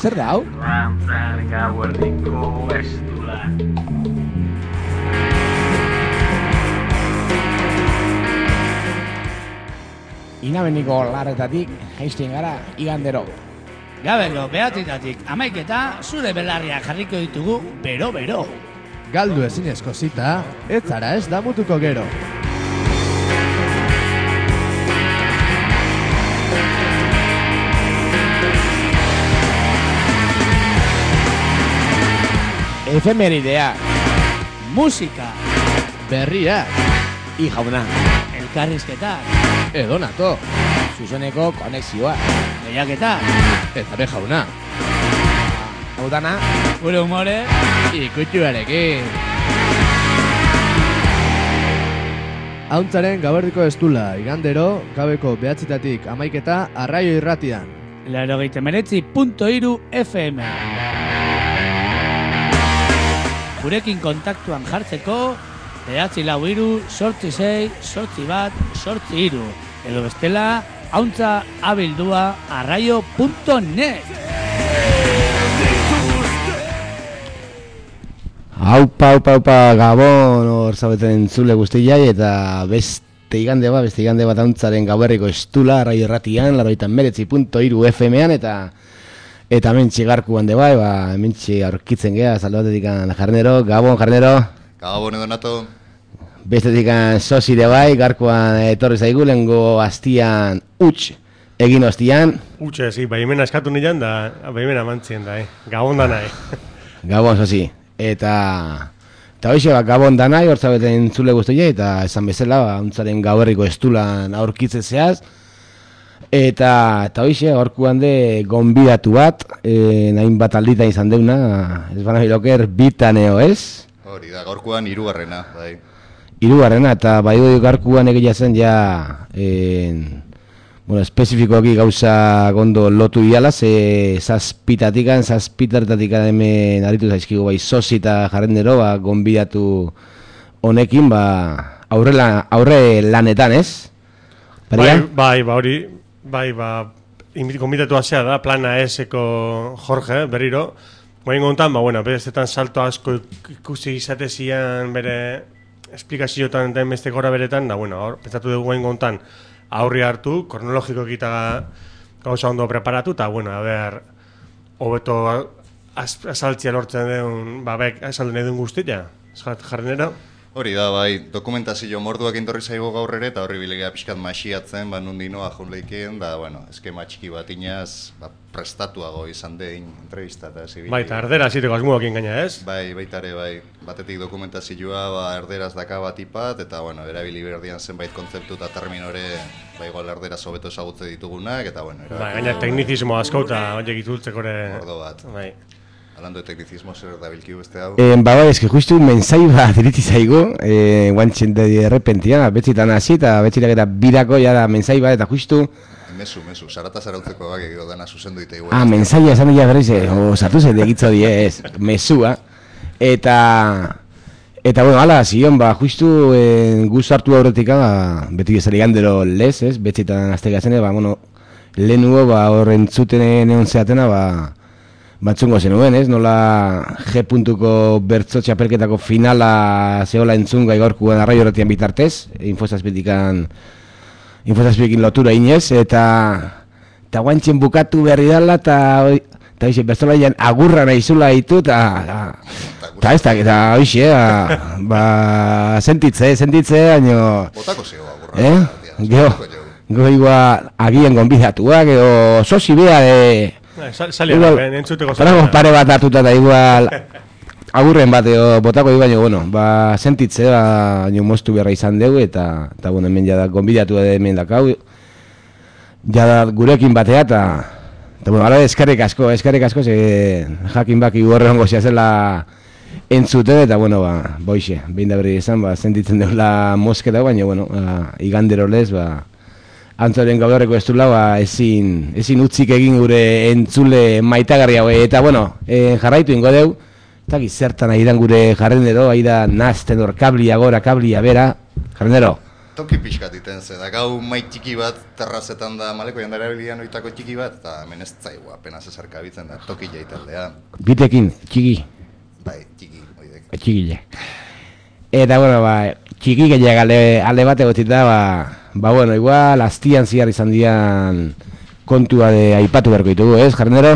Zer da hau? Lantzaren gauerdiko estula. Inabeniko larretatik jaisten gara igandero. Gabero, behatzitatik, amaiketa, zure belarriak jarriko ditugu, bero-bero. Galdu ezinezko zita, ez zara ez damutuko gero. Efemeridea, Musika, Berriak, i jauna, elkarrizketak, edonato, zuzeneko konexioa. lehiaketak, eta be jauna, Hau dana, gure humore, ikutxuarekin. Hauntzaren gauerdiko estula, igandero, gabeko 9:00 amaiketa, Arraio Irratian. 89.3 FM. Gurekin kontaktuan jartzeko, 943-861-813, edo bestela, hauntza_abildua@arraio.net. Aupa, Gabon, hor zabeten zule guztiai, eta beste igande bat hauntzaren gauerriko estula, Arraio Irratian, 89.3 FM-an, eta mentxe garkuan de bai, mentxe aurkitzen geha, salbatetik Jarnero, Gabon, Jarnero. Gabon edo nato. Bestetik sosi de bai, garkuan etorri zaigu, lengo hastian utx, egin hostian. Utxe, zi, baimena eskatu nilan da, baimena mantzien da, Gabon da nahi. Gabon, sosi. Eta hoxe, Gabon da nahi, hortzabeten zule guztia, eta esan bezala, hauntzaren gauerriko estulan aurkitzezeaz. Eta hoxe, gorkuan de gonbidatu bat, nahin bat alditan izan deuna, ez bana biloker, bitaneo, ez? Hori da, gaurkoan 3. Bai. 3, eta bai dut garkuan egia zen ja, espezifikoki gauza gondo lotu diala, ze zazpitaretatik hemen aritu zaizkigu bai sosi eta Jarrendero, gonbidatu honekin, aurre lanetan, ez? Bai, hori, gonbidatu hasea da, plana eseko Jorge, berriro, guain gontan, berezetan salto asko ikusi izatezian bere esplikazioetan den beste gora beretan, hor, pentsatu dugu guain gontan aurri hartu, kronologiko egita gauza ondo preparatu, eta, hobeto azaltzia lortzen den, esalden edun guztia, Jarnero? Hori da, bai, dokumentazio morduak intorri zaigo gaur ere, eta horri bilegea pixkat masiatzen, nundino ajonleikeen, da, eskema txiki bat inaz, prestatuago izan dein entrevista eta zibil. Bai, eta erdera ziteko asmuakin gaina, ez? Bai, baitare, bai, batetik dokumentazioa, erderaz daka bat ipat, eta, erabili berdian zenbait kontzeptu eta terminore, igual erderaz hobeto esagutze ditugunak, eta, gaina teknizismo asko eta horiek itultzeko ere... Ordo bat. Bai. Hablando de tecnicismo, zer da bilki beste hau? Eske justu mensai bat iriti zaigu, guantxen de repentian, betxitan hasi eta betxirak eta bidako jara mensai bat, eta justu... Mesu, sarata zarautzeko bak egido dana zuzendu ite igual. Mensaia esan dira berriz, sartu zen egitzo ez, mesua. Eta, ala, zion, justu guz hartu aurretik, beti ezari gandero lez, ez, betxitan aztegazen, lehen hugo, horren zuten egon zeatena, batzungo zenuen, ez? Nola G.ko bertso txapelketako finala zehola entzunga igorkuan Arraio Irratian bitartez, infosazpikin lotura inez, eta guantxen bukatu berri dala, eta hoxe, bertsolaian agurra nahizula ditu, eta hoxe, sentitze, baino... Botako zego agurra. Gero igual agien gonbidatuak, edo sosi bea entzuteko pare bat hartuta eta igual agurren bat botako baino, sentitze, moztu beharra izan dugu, eta hemen jada gonbidatu hemen dakau, jada gurekin batea, eta eskerrik asko, ze jakin baki horren gozia zela entzuten, eta boixe, behin da berri izan, sentitzen dugula mosketa, baina, igandero lez, Antzoren gaudorreko estula, ezin utzik egin gure entzule maitagarri hau, eta jarraitu ingo deu, eta zertan aidan gure Jarrendero, aida nazten hor kablia gora, kablia bera, Jarrendero. toki pixkat iten ze, da gau mai txiki bat terrazetan da maleko jandara bilian oitako txiki bat, eta hemen ez zaigu apenas ezarkabitzen da, toki jaitaldea. Bitekin, txiki. Bai, txiki, oidek. Txikile. Eta, bueno, txiki gehiago alde bat egotita, bueno, igual, astian ziar izan dian kontua de aipatu berko ditugu, ez, Jarnero?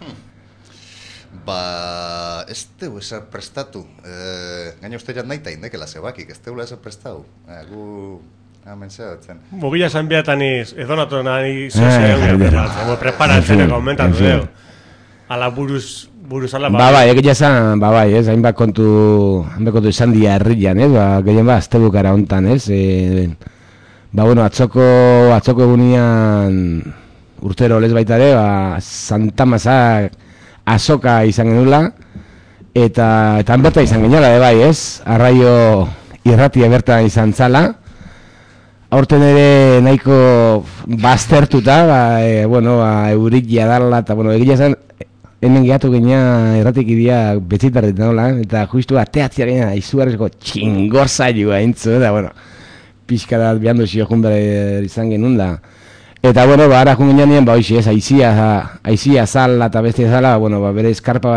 Ez teu ezer prestatu. Gaina uste jat nahi ta indekela zebakik, ez teula ezer prestatu. Gu... hemen zehatzen. Bogila zan beatan edonatu nahi zozea preparatzen komentatu dugu. Ala buruz ala egia zan, ez, hainbat kontu izan dia herrian, ez, gehien azte bukara hontan, ez, bueno, atzoko egunean urtero lez baita ere, Santa Masak azoka izan genula, eta berta izan geniola, bai, ez, arraio irratia berta izan zala, aurten ere nahiko baztertuta, eurik jadala, eta, egia zen, hemen gehatu genia erratik idia betzitarretan nola, eta justu ateatziaren izugarrezko txingor zailua entzu, eta, pixkadat bihandu zio jundare izan genuen da. Eta, ara jun genean, hoxe, ez, aizia zala eta beste zala, bere eskarpa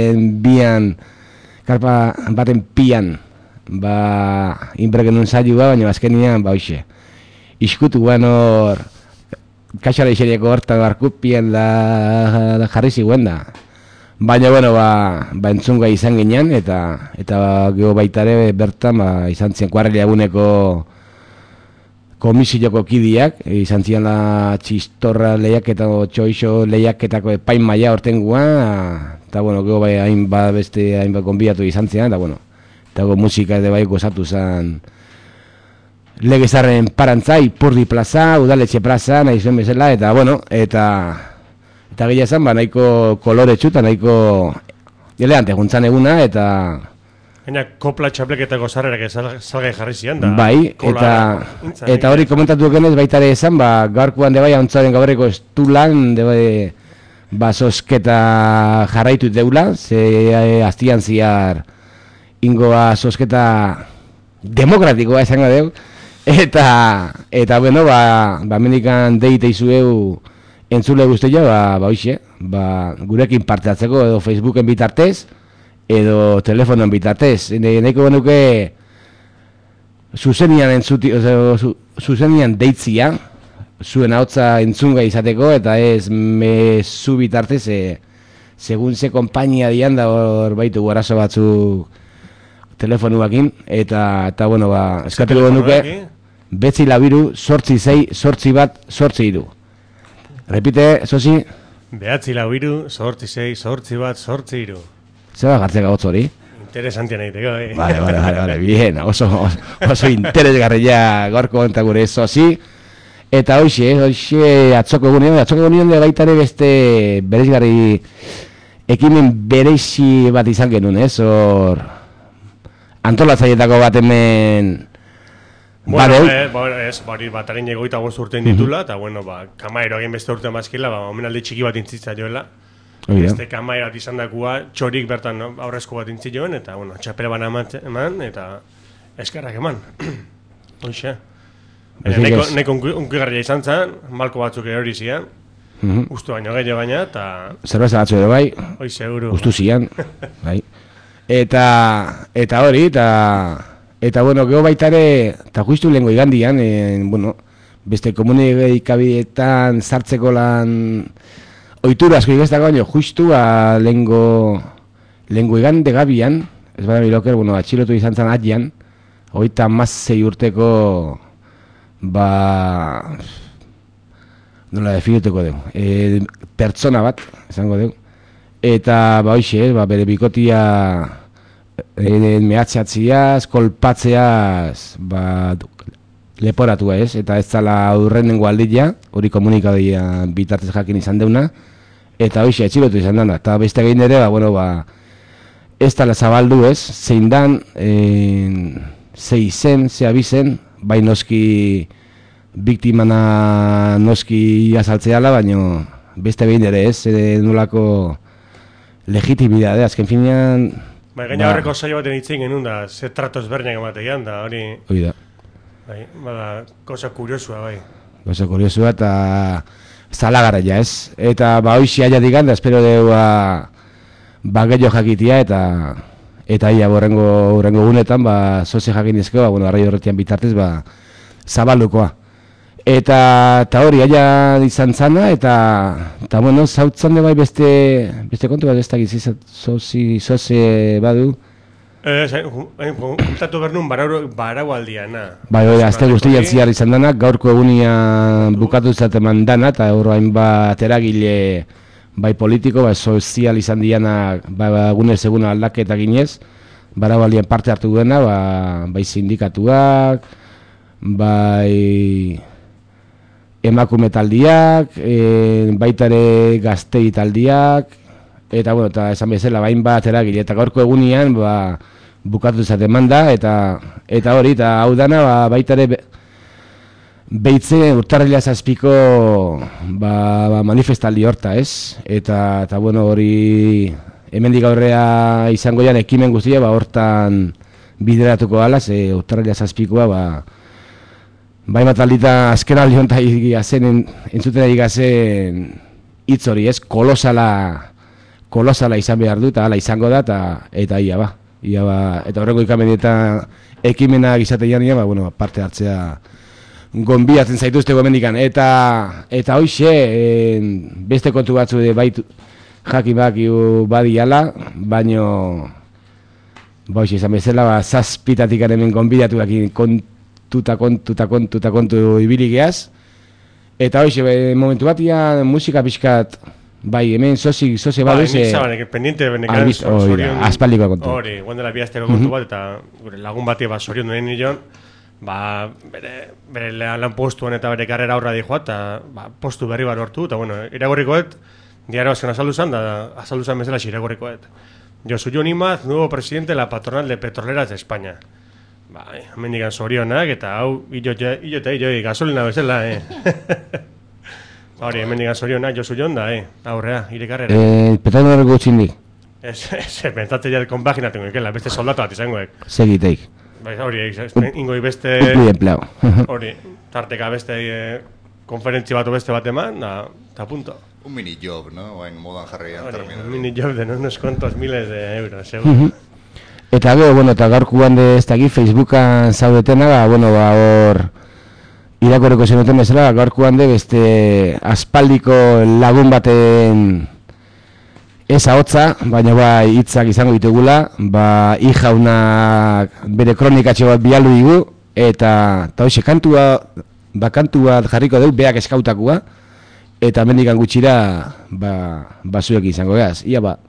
baten pian, inbre genuen zailua, baina azkenean, hoxe, iskutu guan hor, kaxara iseriako hortan barkupian da jarri ziguen da. Baina, entzunga izan ginean, eta geho baitare bertan, izan zian kuarreli aguneko komisioko kidiak, izan zian la txistorra lehiaketa o txoixo lehiaketako epain maia horten guan, eta, geho hainbat konbidatu izan zian, eta musika edo bai gozatu zen Legezarren parantza, Ipurdi plaza, Udaletxe plaza, nahi zuen bezala, eta, eta gila zen, nahiko kolore txuta, nahiko elegante juntzan eguna, eta... Gaina, kopla txapleketako zarrerak salgai jarri zian da. Bai, eta hori komentatu genez baitare esan, gaurkoan de bai, ontzaren gaurreko estulan, de bai, sosketa jarraitu deula, ze aztian ziar ingoa sosketa demokratikoa esango deu, eta mendikan deite izueu entzule guztia, hoxe, gurekin parte hartzeko edo Facebooken bitartez, edo telefonoen bitartez. Nahiko genuke zuzenian deitzia, zuen ahotza entzunga izateko, eta ez mezu bitartez, segun ze konpainia dian da hor baitu guarazo batzuk telefonuakin, eta eskatuko genuke, betzi labiru, 8-6-8-1-8-2. Repite, Sosi? Behatzi labiru, 8-6-8-1-8-2. Zer gartzeka hotz hori? Interesantian egiteko, Vale, bien, oso interesgarria gorko eta gure Sosi. Eta hoxe atzoko egunean de baitare beste bereizgarri ekimen bereizi bat izan genuen, ez? Hor antolatzaietako bat hemen... Bari bataren egoita goz urtein ditula, eta, kamaero egin beste urtean bazkila, omenaldi txiki bat intzitza joela. Beste kamaero bat izan dakua, txorik bertan aurrezko bat intzi joen, eta, txapela bana eman, eta eskarrak eman. Hoxe. Neko unkigarria izan zen, malko batzuk hori zian, ustu baino gehiago gaina, eta... Zerbeza batzu edo bai, hoi seguru. Ustu zian, bai. Eta hori, eta geho baitare, eta justu lehenko igandian, beste komunikabietan sartzeko lan ohitura asko igaztako baino, justu lehenko igande gabian, ez bada biloker, atxilotu izan zen atian, 36 urteko, nola definiteko dugu, pertsona bat, esango dugu, eta hoxe, bere bikotia mehatxatziaz, kolpatzeaz leporatua ez, eta ez zala urrenengo aldia, hori komunikadia bitartez jakin izan deuna, eta hoxe atxilotu izan dena, eta beste egin ere, ez tala zabaldu ez, zein dan, zei zen, ze abizen, bai noski biktimana noski azaltzeala, baino beste egin ere ez, nolako legitimidade, azken finean... Gaina horreko saio baten itzen genuen da, ze tratos berniak ematean da, hori... Hori da. Bai, bada, cosa kuriosua, bai. Oso kuriosua eta zalagaraia, ez? Eta ba hoixi aia digan, da espero deu ba gehiago jakitia eta ia horrengo gunetan ba soze jakinizko, ba bueno, arraio horretian bitartez ba zabaldukoa. Eta hori aia izan zana eta bueno, zautzan de bai beste kontu bat ez dakiz soze badu. Juntatu bernun baraualdiana. Bai, hori, azte guztian ziar izan danak, gaurko egunia bukatu zateman dana, eta horrein bat eragile bai politiko, bai sozial izan dianak, bai gunez eguna aldaketa ginez, baraualdien parte hartu duena, bai sindikatuak, bai emakume taldiak, baita ere gaztei taldiak, eta bueno, eta esan bezala bain bat eragile, eta gaurko egunian bukatu zaten manda, eta hori, eta hau dana baita ere beitze urtarrila zazpiko manifestaldi horta, ez? Eta bueno, hori hemendik aurrea izango jan ekimen guztia, hortan bideratuko gala, ze urtarrila zazpikoa, bai bat aldita azken aldi honetan entzuten ari gazen hitz hori, ez? Kolosala izan behar du, eta hala izango da, eta ia ba, eta horrengo ikamen eta ekimena gizate jania, bueno, parte hartzea gonbiatzen zaituzte gomendikan, eta hoxe, beste kontu batzu baitu jakin badiala, baino, hoxe, izan bezala, zazpitatik hemen gonbidatu kontu ibiligeaz, eta hoxe, momentu batian musika pixkat, bai, hemen soze badu ze... Bai, pendiente benekan aspaldiko kontu. Hori, guandela bihazteko kontu bat, eta lagun bati sorion duen nion, bere lan postuan eta bere karrera aurra dijoa, eta postu berri bat hortu, eta bueno, iragorrikoet, diario azken azaldu zan bezala iragorrikoet. Josu Jon Imaz, nuevo presidente de la patronal de petroleras de España. Bai, mendikan sorionak, eta hau, illo, gasolina bezala, Hori, hemendikan zorionak Josu Jon da, aurrea, ire karrera. Petatu horreko txindik? Pentsate ja konpaginatu ikela, beste soldatu bat izangoek. Segiteik. Bai, hori, ingoi beste... Upli empleado. Hori, tarteka beste konferentzi bat beste bat eman, eta punto. Un mini job, ¿no? Oain modan jarrian termino. Un mini job de unos cuantos miles de euros, seguro. Eta gero, bueno, eta gaurkuan de ez dakit, Facebookan zaudetena, bueno, hor... irakorreko zenuten bezala, gaurkoan de beste aspaldiko lagun baten ez ahotza, baina bai hitzak izango ditugula, jaunak bere kronikatxo bat bialdu digu, eta hoxe kantu bat jarriko dugu, beak eskautakoa, eta mendikan gutxira zuek izango gaz, ia ba.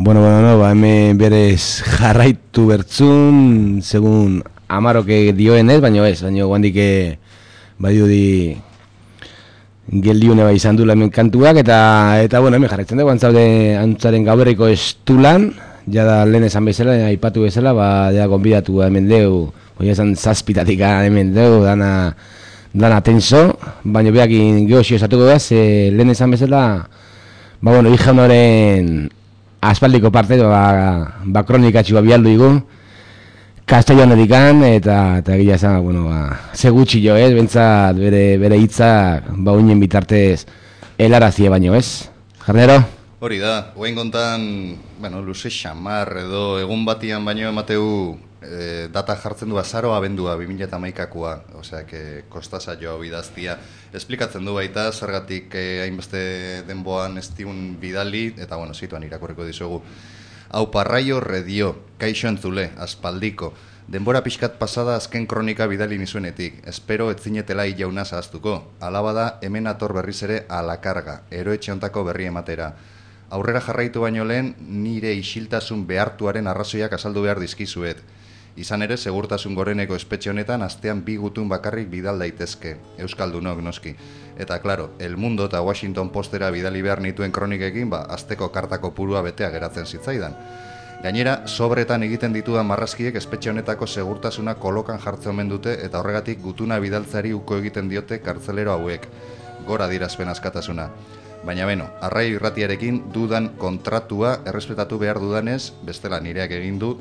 Bueno, hemen berez jarraitu bertzun, segun amaroke dioenez, baina guandike badiudi geldiune bai izan dula hemen kantuak, eta hemen jarraitzen dugu, antzaren gauberriko estulan, jada lehen esan bezala, aipatu bezala, jada gonbidatu hemen deu, esan zazpitatik hemen deu, dana tenso, baina behakin geosio esatuko behaz, lehen esan bezala, hija honoren aspaldiko parte, kronikatxua bialdu igu, Castellonetikan, eta egia esan, segutxi jo, bentsat bere hitzak, uinen bitartez helarazie baino, ez? Jarnero? Hori da, oain gontan, luze xamar edo egun batian baino emateu data jartzen du azaro abendua 2011koa, osea, kostasa joa bidaztia. Esplikatzen du baita, zergatik hainbeste denboan ez diun bidali, eta zituan irakurriko dizugu. Hau parraio redio, kaixo entzule, aspaldiko. Denbora pixkat pasada azken kronika bidali nizuenetik. Espero etzinetela jauna zahaztuko. Alaba da, hemen ator berriz ere alakarga, eroetxe hontako berri ematera. Aurrera jarraitu baino lehen, nire isiltasun behartuaren arrazoiak azaldu behar dizkizuet. Izan ere, segurtasun goreneko espetxe honetan astean 2 gutun bakarrik bidal daitezke, euskaldunok noski. Eta, klaro, El Mundo eta Washington Postera bidali behar nituen kronikekin, asteko kartako purua betea geratzen zitzaidan. Gainera, sobretan egiten ditudan marrazkiek espetxe honetako segurtasuna kolokan jartzen omen dute eta horregatik gutuna bidaltzari uko egiten diote kartzelero hauek. Gora dirazpen askatasuna. Baina arrai irratiarekin dudan kontratua errespetatu behar dudanez, bestela nireak egin du,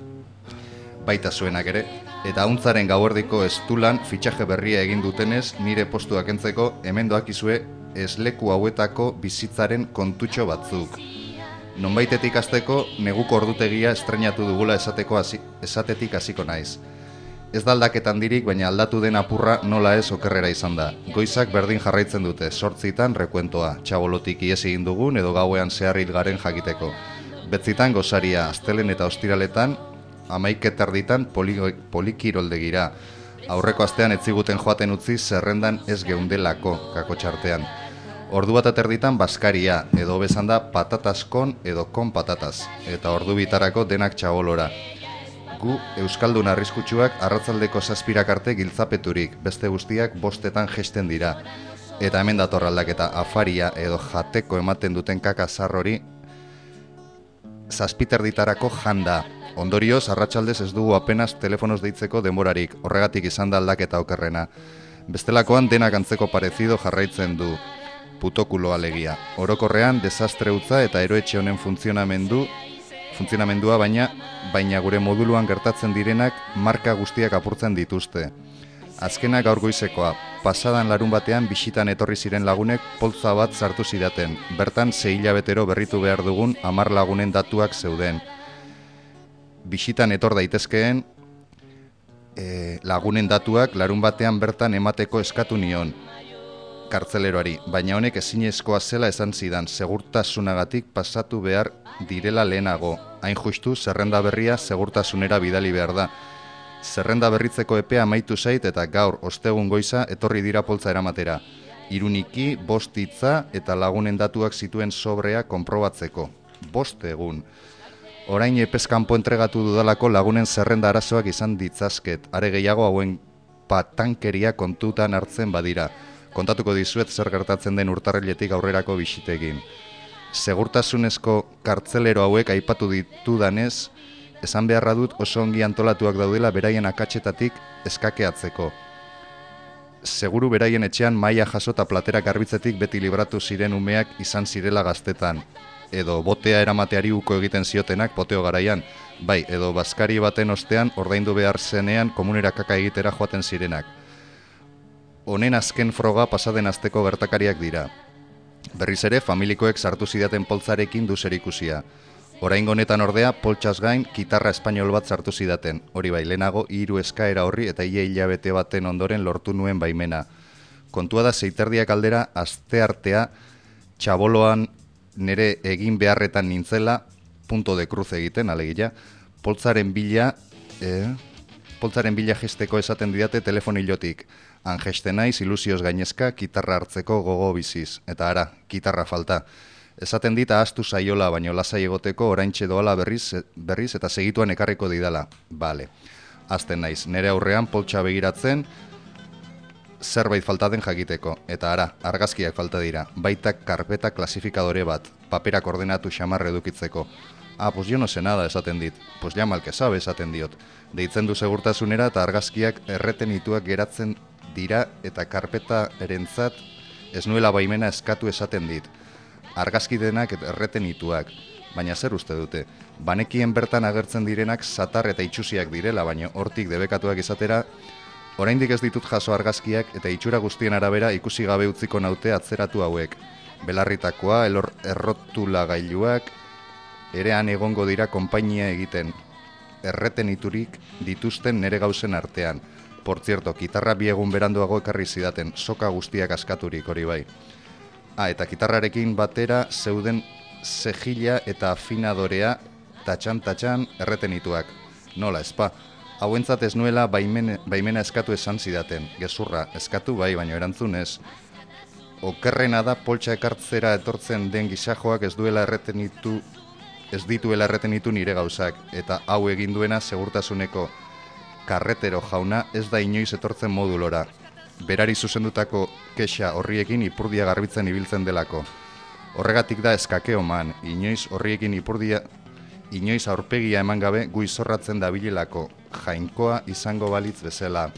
baita zuenak ere, eta hauntzaren gauerdiko estulan fitxaje berria egin dutenez nire postuak entzeko hemen doakizue esleku hauetako bizitzaren kontutxo batzuk. Nonbaitetik hasteko neguko ordutegia estrenatu dugula esatetik hasiko naiz. Ez da aldaketan dirik, baina aldatu den apurra nola ez okerrera izan da. Goizak berdin jarraitzen dute, 8 rekuentoa, txabolotik ies egin dugun edo gauean zeharril garen jakiteko. 7 gozaria, astelen eta ostiraletan, 11 polikiroldegira. Aurreko astean etziguten joaten utzi zerrendan ez geundelako, kako txartean. Ordu 1:30 baskaria, edo bezan da patatas kon edo kon patatas, eta ordu bitarako denak txabolora. Gu euskaldun arriskutsuak arratzaldeko 7 arte giltzapeturik, beste guztiak 5 jesten dira. Eta hemen dator aldaketa, afaria edo jateko ematen duten kakazar hori 7:30 janda. Ondorioz, arratsaldez ez dugu apenas telefonoz deitzeko denborarik, horregatik izan da aldaketa okerrena. Bestelakoan denak antzeko parezido jarraitzen du, putokulo alegia. Orokorrean, desastre utza eta eroetxe honen funtzionamendua baina gure moduluan gertatzen direnak marka guztiak apurtzen dituzte. Azkenak gaur goizekoa, pasadan larun batean bisitan etorri ziren lagunek poltza bat sartu zidaten, bertan 6 hilabetero berritu behar dugun 10 lagunen datuak zeuden. Bisitan etor daitezkeen lagunen datuak larun batean bertan emateko eskatu nion kartzeleroari, baina honek ezinezkoa zela esan zidan, segurtasunagatik pasatu behar direla lehenago. Hain justu, zerrenda berria segurtasunera bidali behar da. Zerrenda berritzeko epea amaitu zait eta gaur ostegun goiza etorri dira poltza eramatera. Iruniki, 5 hitza eta lagunen datuak zituen sobrea konprobatzeko. 5 egun. Orain epezkanpo entregatu dudalako lagunen zerrenda arazoak izan ditzazket, are gehiago hauen patankeria kontutan hartzen badira. Kontatuko dizuet zer gertatzen den urtarriletik aurrerako bisitekin. Segurtasunezko kartzelero hauek aipatu ditudanez, esan beharra dut oso ongi antolatuak daudela beraien akatsetatik eskakeatzeko. Seguru beraien etxean maila jaso eta platera garbitzetik beti libratu ziren umeak izan zirela gaztetan. Edo botea eramateari uko egiten ziotenak poteo garaian, bai, edo bazkari baten ostean ordaindu behar zenean komunera kaka egitera joaten zirenak. Honen azken froga pasaden asteko gertakariak dira. Berriz ere, familikoek sartu zidaten poltzarekin du zerikusia. Oraingo honetan ordea, poltsaz gain, kitarra espainol bat sartu zidaten. Hori bai, lehenago 3 eskaera horri eta ia hilabete baten ondoren lortu nuen baimena. Kontua da 6:30 aldera, asteartea, txaboloan nere egin beharretan nintzela, punto de cruz egiten, alegia, poltzaren bila jesteko esaten didate telefonilotik. Han jeste naiz, ilusioz gainezka, kitarra hartzeko gogo biziz. Eta ara, kitarra falta. Esaten dit ahaztu saiola, baino lasai egoteko oraintxe doala berriz eta segituan ekarriko didala. Bale. Azten naiz, nere aurrean poltsa begiratzen, zerbait falta den jakiteko. Eta ara, argazkiak falta dira. Baita karpeta klasifikadore bat, paperak ordenatu xamar edukitzeko. Ah, pues yo no sé nada, esaten dit. Pues llama al que sabe, esaten diot. Deitzen du segurtasunera eta argazkiak erretenituak geratzen dira eta karpeta erentzat ez nuela baimena eskatu esaten dit. Argazki denak erretenituak, baina zer uste dute? Banekien bertan agertzen direnak satar eta itxusiak direla, baina hortik debekatuak izatera, oraindik ez ditut jaso argazkiak eta itxura guztien arabera ikusi gabe utziko naute atzeratu hauek. Belarritakoa, errotulagailuak, erean egongo dira konpainia egiten, erreteniturik dituzten nere gauzen artean. Por cierto, kitarra bi egun beranduago ekarri zidaten, soka guztiak askaturik hori bai. Eta kitarrarekin batera zeuden zejila eta afinadorea tatxan erretenituak. Nola, ezpa, hauentzat ez nuela baimena eskatu esan zidaten. Gezurra, eskatu bai, baino erantzun ez. Okerrena da poltsa ekartzera etortzen den gizajoak ez dituela erretenitu nire gauzak, eta hau egin duena segurtasuneko karretero jauna ez da inoiz etortzen modulora. Berari zuzendutako kexa horriekin ipurdia garbitzen ibiltzen delako. Horregatik da eskakeo man, inoiz horriekin inoiz aurpegia eman gabe guizorratzen dabilelako, jainkoa izango balitz bezala.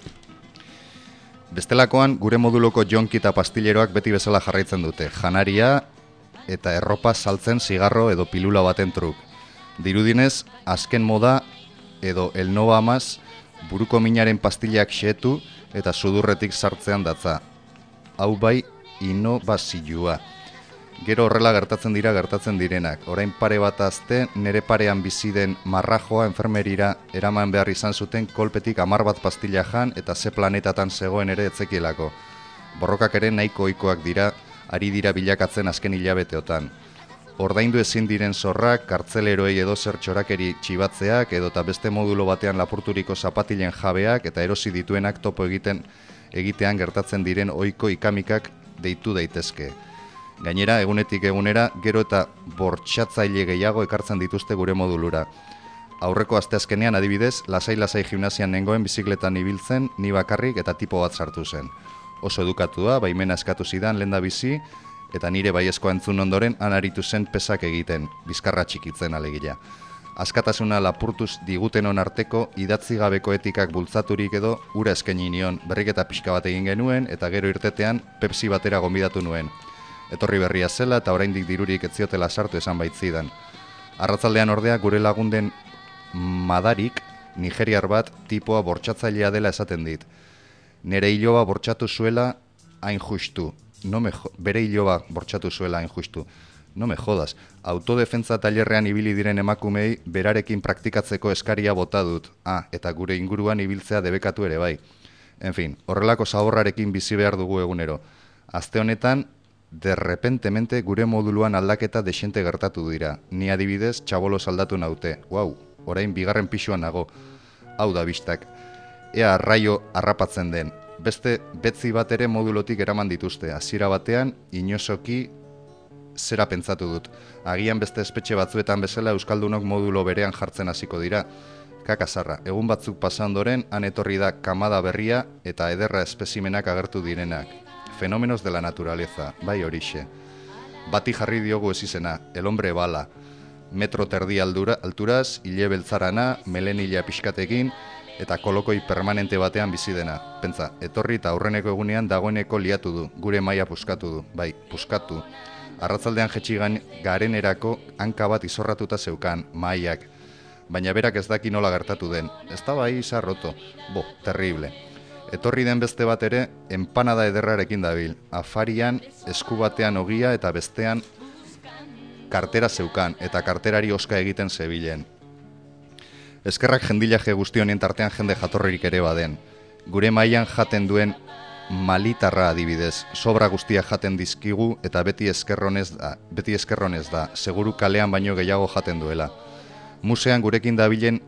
Bestelakoan, gure moduloko jonki eta pastilleroak beti bezala jarraitzen dute, janaria eta erropa saltzen zigarro edo pilula baten truk. Dirudinez, azken moda edo el nova amaz, buruko minaren pastillak xetu eta sudurretik sartzean datza. Hau bai, inobazioa. Gero horrela gertatzen direnak. Orain pare bat azte, nere parean bizi den marrajoa enfermerira eraman behar izan zuten kolpetik 10 bat pastilla jan eta ze planetatan zegoen ere etzekielako. Borrokak ere nahiko ohikoak dira, ari dira bilakatzen azken hilabeteotan. Ordaindu ezin diren zorrak, kartzeleroei edo zer txorakeri txibatzeak, edota beste modulo batean lapurturiko zapatilen jabeak eta erosi dituenak topo egitean gertatzen diren ohiko ikamikak deitu daitezke. Gainera, egunetik egunera, gero eta bortxatzaile gehiago ekartzen dituzte gure modulura. Aurreko asteazkenean adibidez, lasai-lasai gimnasian nengoen bizikletan ibiltzen, ni bakarrik eta tipo bat sartu zen. Oso edukatua, baimena eskatu zidan lenda bizi, eta nire baiezkoa entzun ondoren anaritu zen pesak egiten, bizkarra txikitzen alegia. Askatasuna lapurtuz digutenon arteko idatzi gabeko etikak bultzaturik edo ura eskaini nion, berriketa pixka bat egin genuen eta gero irtetean Pepsi batera gonbidatu nuen. Etorri berria zela eta oraindik dirurik ez ziotela sartu esan baitzidan. Arratzaldean ordea gure lagunden Madarik, nigeriar bat, tipoa bortxatzailea dela esaten dit. Nere iloba bortxatu zuela hain justu. Bere iloba bortxatu zuela hain justu. No me jodas, autodefentza tailerrean ibili diren emakumei berarekin praktikatzeko eskaria bota dut. Eta gure inguruan ibiltzea debekatu ere bai. En fin, horrelako zaborrarekin bizi behar dugu egunero. Aste honetan, derrepentemente gure moduluan aldaketa desente gertatu dira. Ni adibidez, txabolo aldatu naute. Wow, orain bigarren pisuan nago. Hau da bistak. Ea arraio harrapatzen den. Beste betzi bat ere modulotik eraman dituzte. Hasiera batean, inozoki zera pentsatu dut. Agian beste espetxe batzuetan bezala euskaldunok modulo berean jartzen hasiko dira. Kakazarra, egun batzuk pasa ondoren, han etorri da kamada berria eta ederra espezimenak agertu direnak. Fenómenos de la naturaleza, bai horixe. Bati jarri diogu ez izena, el hombre bala. Metro terdi alturaz, hile beltzarana, melenila pixkatekin, eta kolokoi permanente batean bizi dena. Pentsa, etorri eta aurreneko egunean dagoeneko liatu du, gure maila puskatu du, bai, puskatu. Arratzaldean jetxi garenerako hanka bat izorratuta zeukan, mailak. Baina berak ez daki nola gertatu den. Ez da bai izarroto. Terrible. Etorri den beste bat ere, empanada ederrarekin dabil. Afarian, esku batean ogia eta bestean kartera zeukan, eta karterari oska egiten zebilen. Eskerrak jendilaje guzti honien tartean jende jatorririk ere baden. Gure mailan jaten duen malitarra adibidez, sobra guztia jaten dizkigu eta beti eskerronez da, seguru kalean baino gehiago jaten duela. Musean gurekin dabil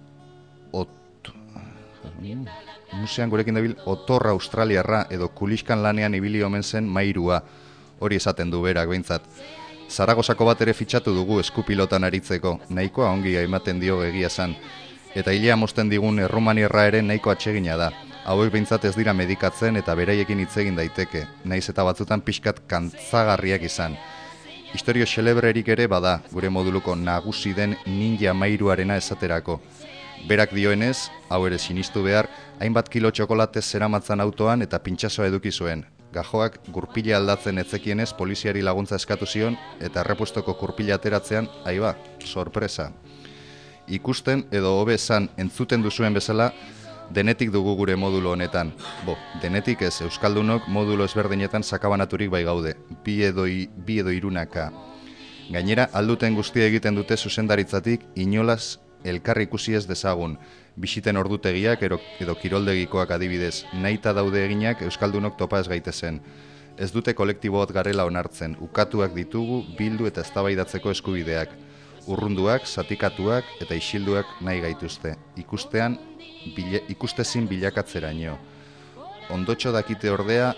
otor australiarra edo kuliskan lanean ibili omen zen mairua, hori esaten du berak behintzat. Zaragozako bat ere fitxatu dugu eskupilotan aritzeko, nahikoa ongi ematen dio egia esan. Eta hilea mosten digun errumanierra ere nahiko atsegina da. Hauek behintzat ez dira medikatzen eta beraiekin hitz egin daiteke, naiz eta batzutan pixkat kantzagarriak izan. Historio xelebrerik ere bada, gure moduluko nagusi den ninja mairuarena esaterako. Berak dioenez, hau ere sinistu behar, hainbat kilo txokolatez zeramatzan autoan eta pintxasoa eduki zuen. Gajoak gurpila aldatzen etzekienez poliziari laguntza eskatu zion eta errepustoko gurpila ateratzean, aiba, sorpresa. Ikusten edo hobe esan entzuten duzuen bezala, denetik dugu gure modulo honetan. Denetik ez, euskaldunok modulo ezberdinetan sakabanaturik bai gaude, bi edo irunaka. Gainera, alduten guztia egiten dute zuzendaritzatik inolaz elkarri ikusi ez dezagun. Bisiten ordutegiak edo kiroldegikoak adibidez, nahita daude eginak euskaldunok topa ez gaitezen. Ez dute kolektiboat garela onartzen, ukatuak ditugu, bildu eta eztabaidatzeko eskubideak. Urrunduak, zatikatuak eta isilduak nahi gaituzte. Ikustezin bilakatzeraino. Ondotxo dakite ordea...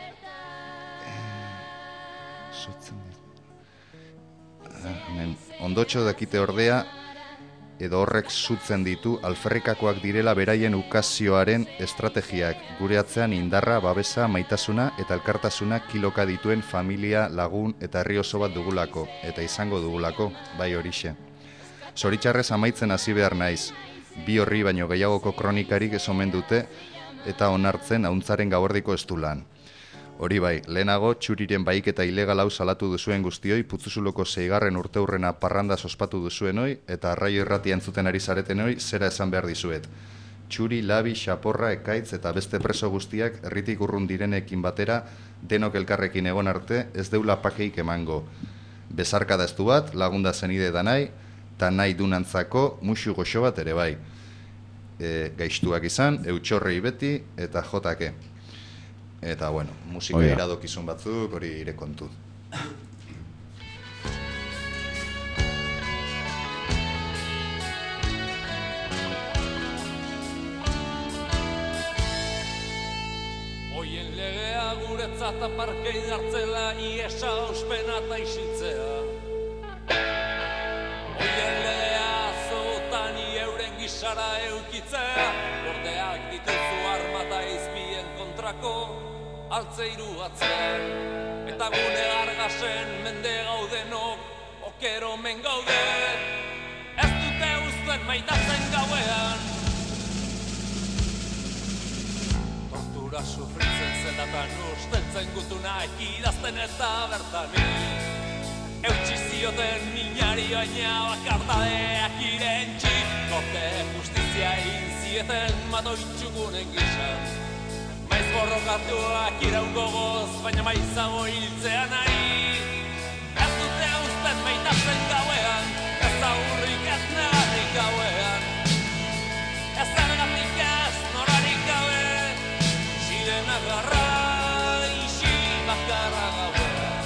Ondotxo dakite ordea edo horrek zutzen ditu alferrikakoak direla beraien ukazioaren estrategiak, gure atzean indarra, babesa, maitasuna eta elkartasuna kiloka dituen familia, lagun eta herri oso bat dugulako, eta izango dugulako, bai horixe. Zoritxarrez amaitzen hasi behar naiz, bi horri baino gehiagoko kronikarik ez omen dute eta onartzen hauntzaren gauerdiko estulan. Hori bai, lehenago txuriren baiketa ilegal hau salatu duzuen guztioi, Putzuzuloko 6. urteurrena parranda ospatu duzuen hoi, eta arraio irratia entzuten ari zareten hoi, zera esan behar dizuet. Txuri, labi, xaporra, ekaitz eta beste preso guztiak herritik urrun direnekin batera, denok elkarrekin egon arte, ez deula pakeik emango. Bezarkada estu bat, lagunda zenide da nahi, eta nahi dunantzako musu goxo bat ere bai. Gaiztuak izan, eutxorrei beti eta jotake. Eta, bueno, musika iradokizun batzuk, hori ire kontu. Oien legea guretzat aparkei hartzela, iesa ospena eta isiltzea. Oien legea azotan euren gisara eukitzea, bordeak dituzu armata izbien kontrako, altzeiru atzean, eta gune argasen mende gaudenok, okero men gaude, ez dute uzten maitatzen gauean. Tortura sufritzen zelatan usteltzen gutunak idazten eta bertanik. Eutsi zioten minari baina bakardadeak irentxi, gote justizia egin zieten madoitxugunen gizan. Maiz borrokatuak iraungo goz, baina maizago hiltzea nahi. Ez dute uzten maitatzen gauean, ez aurrik ez negarrik gauean. Ez ergatik ez norarik gabe, ziren agarra isi bakarra gauean.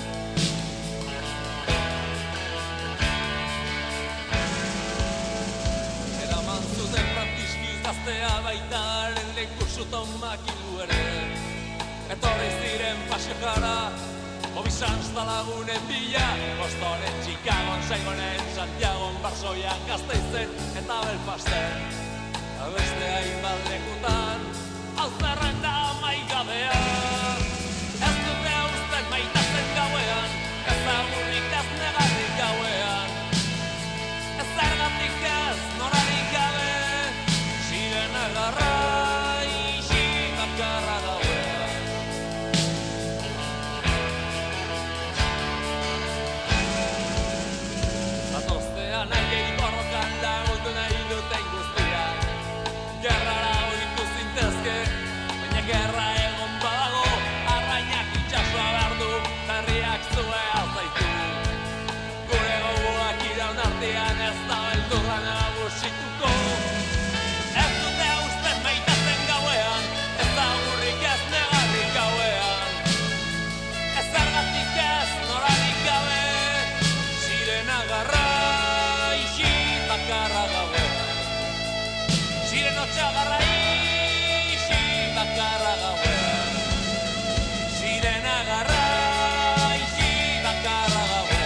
Eraman zuten Frantiskiz gaztea baitaren lekursuton makilu ere. Etorri ziren pasiokara, Obizanz da lagunen bila, Bostonen, Chicagoan, Saigonen, Santiagoan, Barsoian, Gasteizen eta Belfasten. Beste hainbat lekutan, alzarren da maigabean. Ez dute uzten maitatzen gauean, ez agurrik ez negarrik gauean. Ez zergatik ez norarik gabe, ziren agarra isi bakarra gauean. Zatoztean argei borrokan lagundu nahi duten guztiak. Gerrara oitu zintezke, baina gerra egon badago, arrainak itxasua behar du, herriak zue alzaitu. Gure gogoak iraun artean ez da beldurra nagusituko. Ez dute uzten maitatzen gauean, ez da agurrik ez negarrik gauean. Ez zergatik ez norarik gabe, ziren agarra isi bakarra gauean. Ziren otxagarra isi bakarra gauean. Ziren agarra isi bakarra gauean.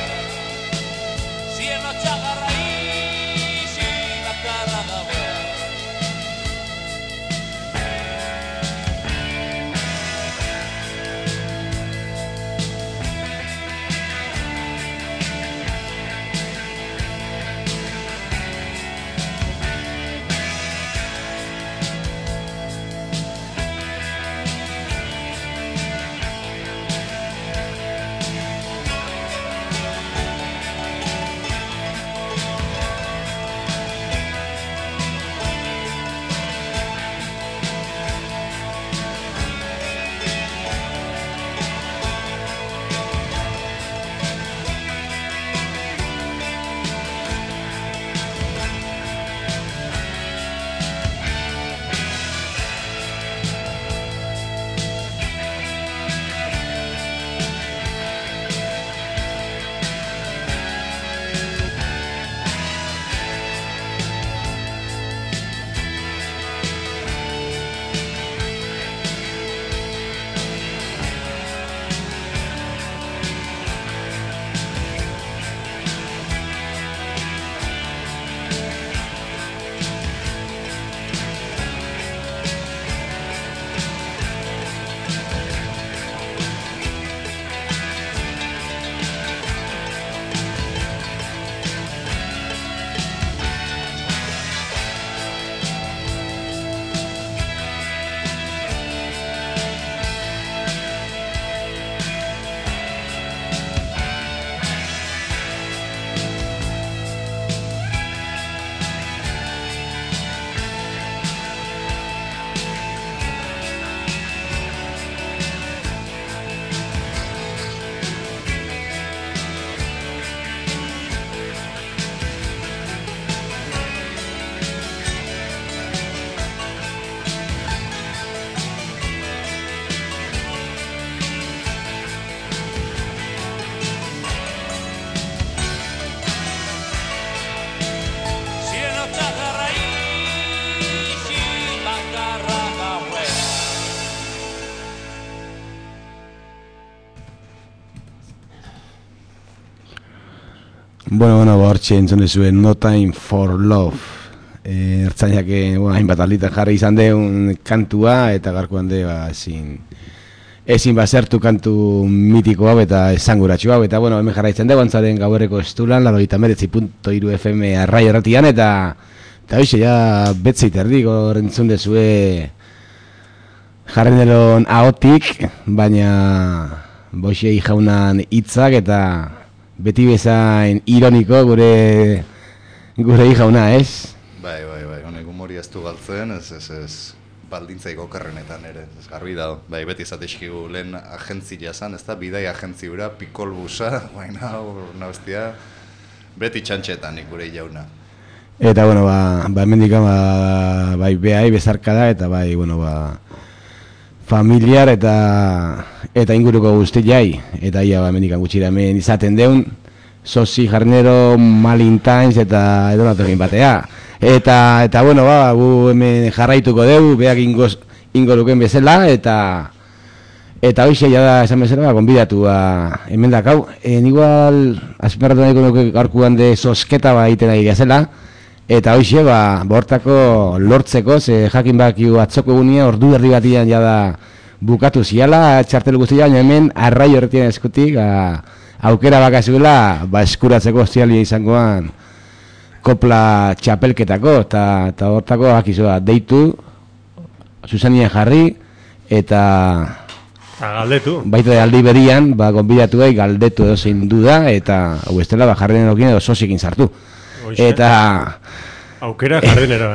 Bueno, hortxe entzun zuen No Time for Love. Ertzainak hainbat alditan jarri izan deun kantua, eta garkoan de ezin bazertu kantu mitiko hau eta esanguratxu hau, eta hemen jarraitzen dugu antzaren gauerreko estulan, 89.3 FM arraio erratian, eta hoxe, ja, betzeit erdiko rentzun dezue Jarreneron ahotik, baina boxei jaunan hitzak eta beti bezain ironiko gure jauna, ez? Bai, honek humori ez du galtzen, ez baldintzaiko okerrenetan ere, ez garbi dago. Bai, beti izatezkigu lehen agentzia zan, ez da, bidai agentziura, pikolbusa, baina nabestia, beti txantxetan ikure jauna. Eta, hemendik bai, behai, bezarkada, eta bai, familiar eta inguruko guzti jai. Eta ia, hemendik gutxira hemen izaten deun, Sosi, Jarnero, Malintines eta edonatokin batea. Eta gu hemen jarraituko dugu, beak ingo luken bezala, eta hoxe da esan bezala, konbidatu hemen dakau. Igual, azpimarratu nahiko nuke gaurkuan de sosketa egiten ari gazela, eta hoxe, bortako lortzeko, ze jakin bakiu atzoko egunia, ordu erdi batian jada bukatu ziala, txartelu guztia, hemen arraio erretien eskutik, aukera bakazuela, eskuratzeko ostialia izangoan, kopla txapelketako, eta hortako akizua deitu, Susanian jarri, eta galdetu. Baita aldi berian, gonbidatu galdetu edo zein duda, eta hau estela jarrenerokin edo sosikin sartu. Eta aukera jarrenero,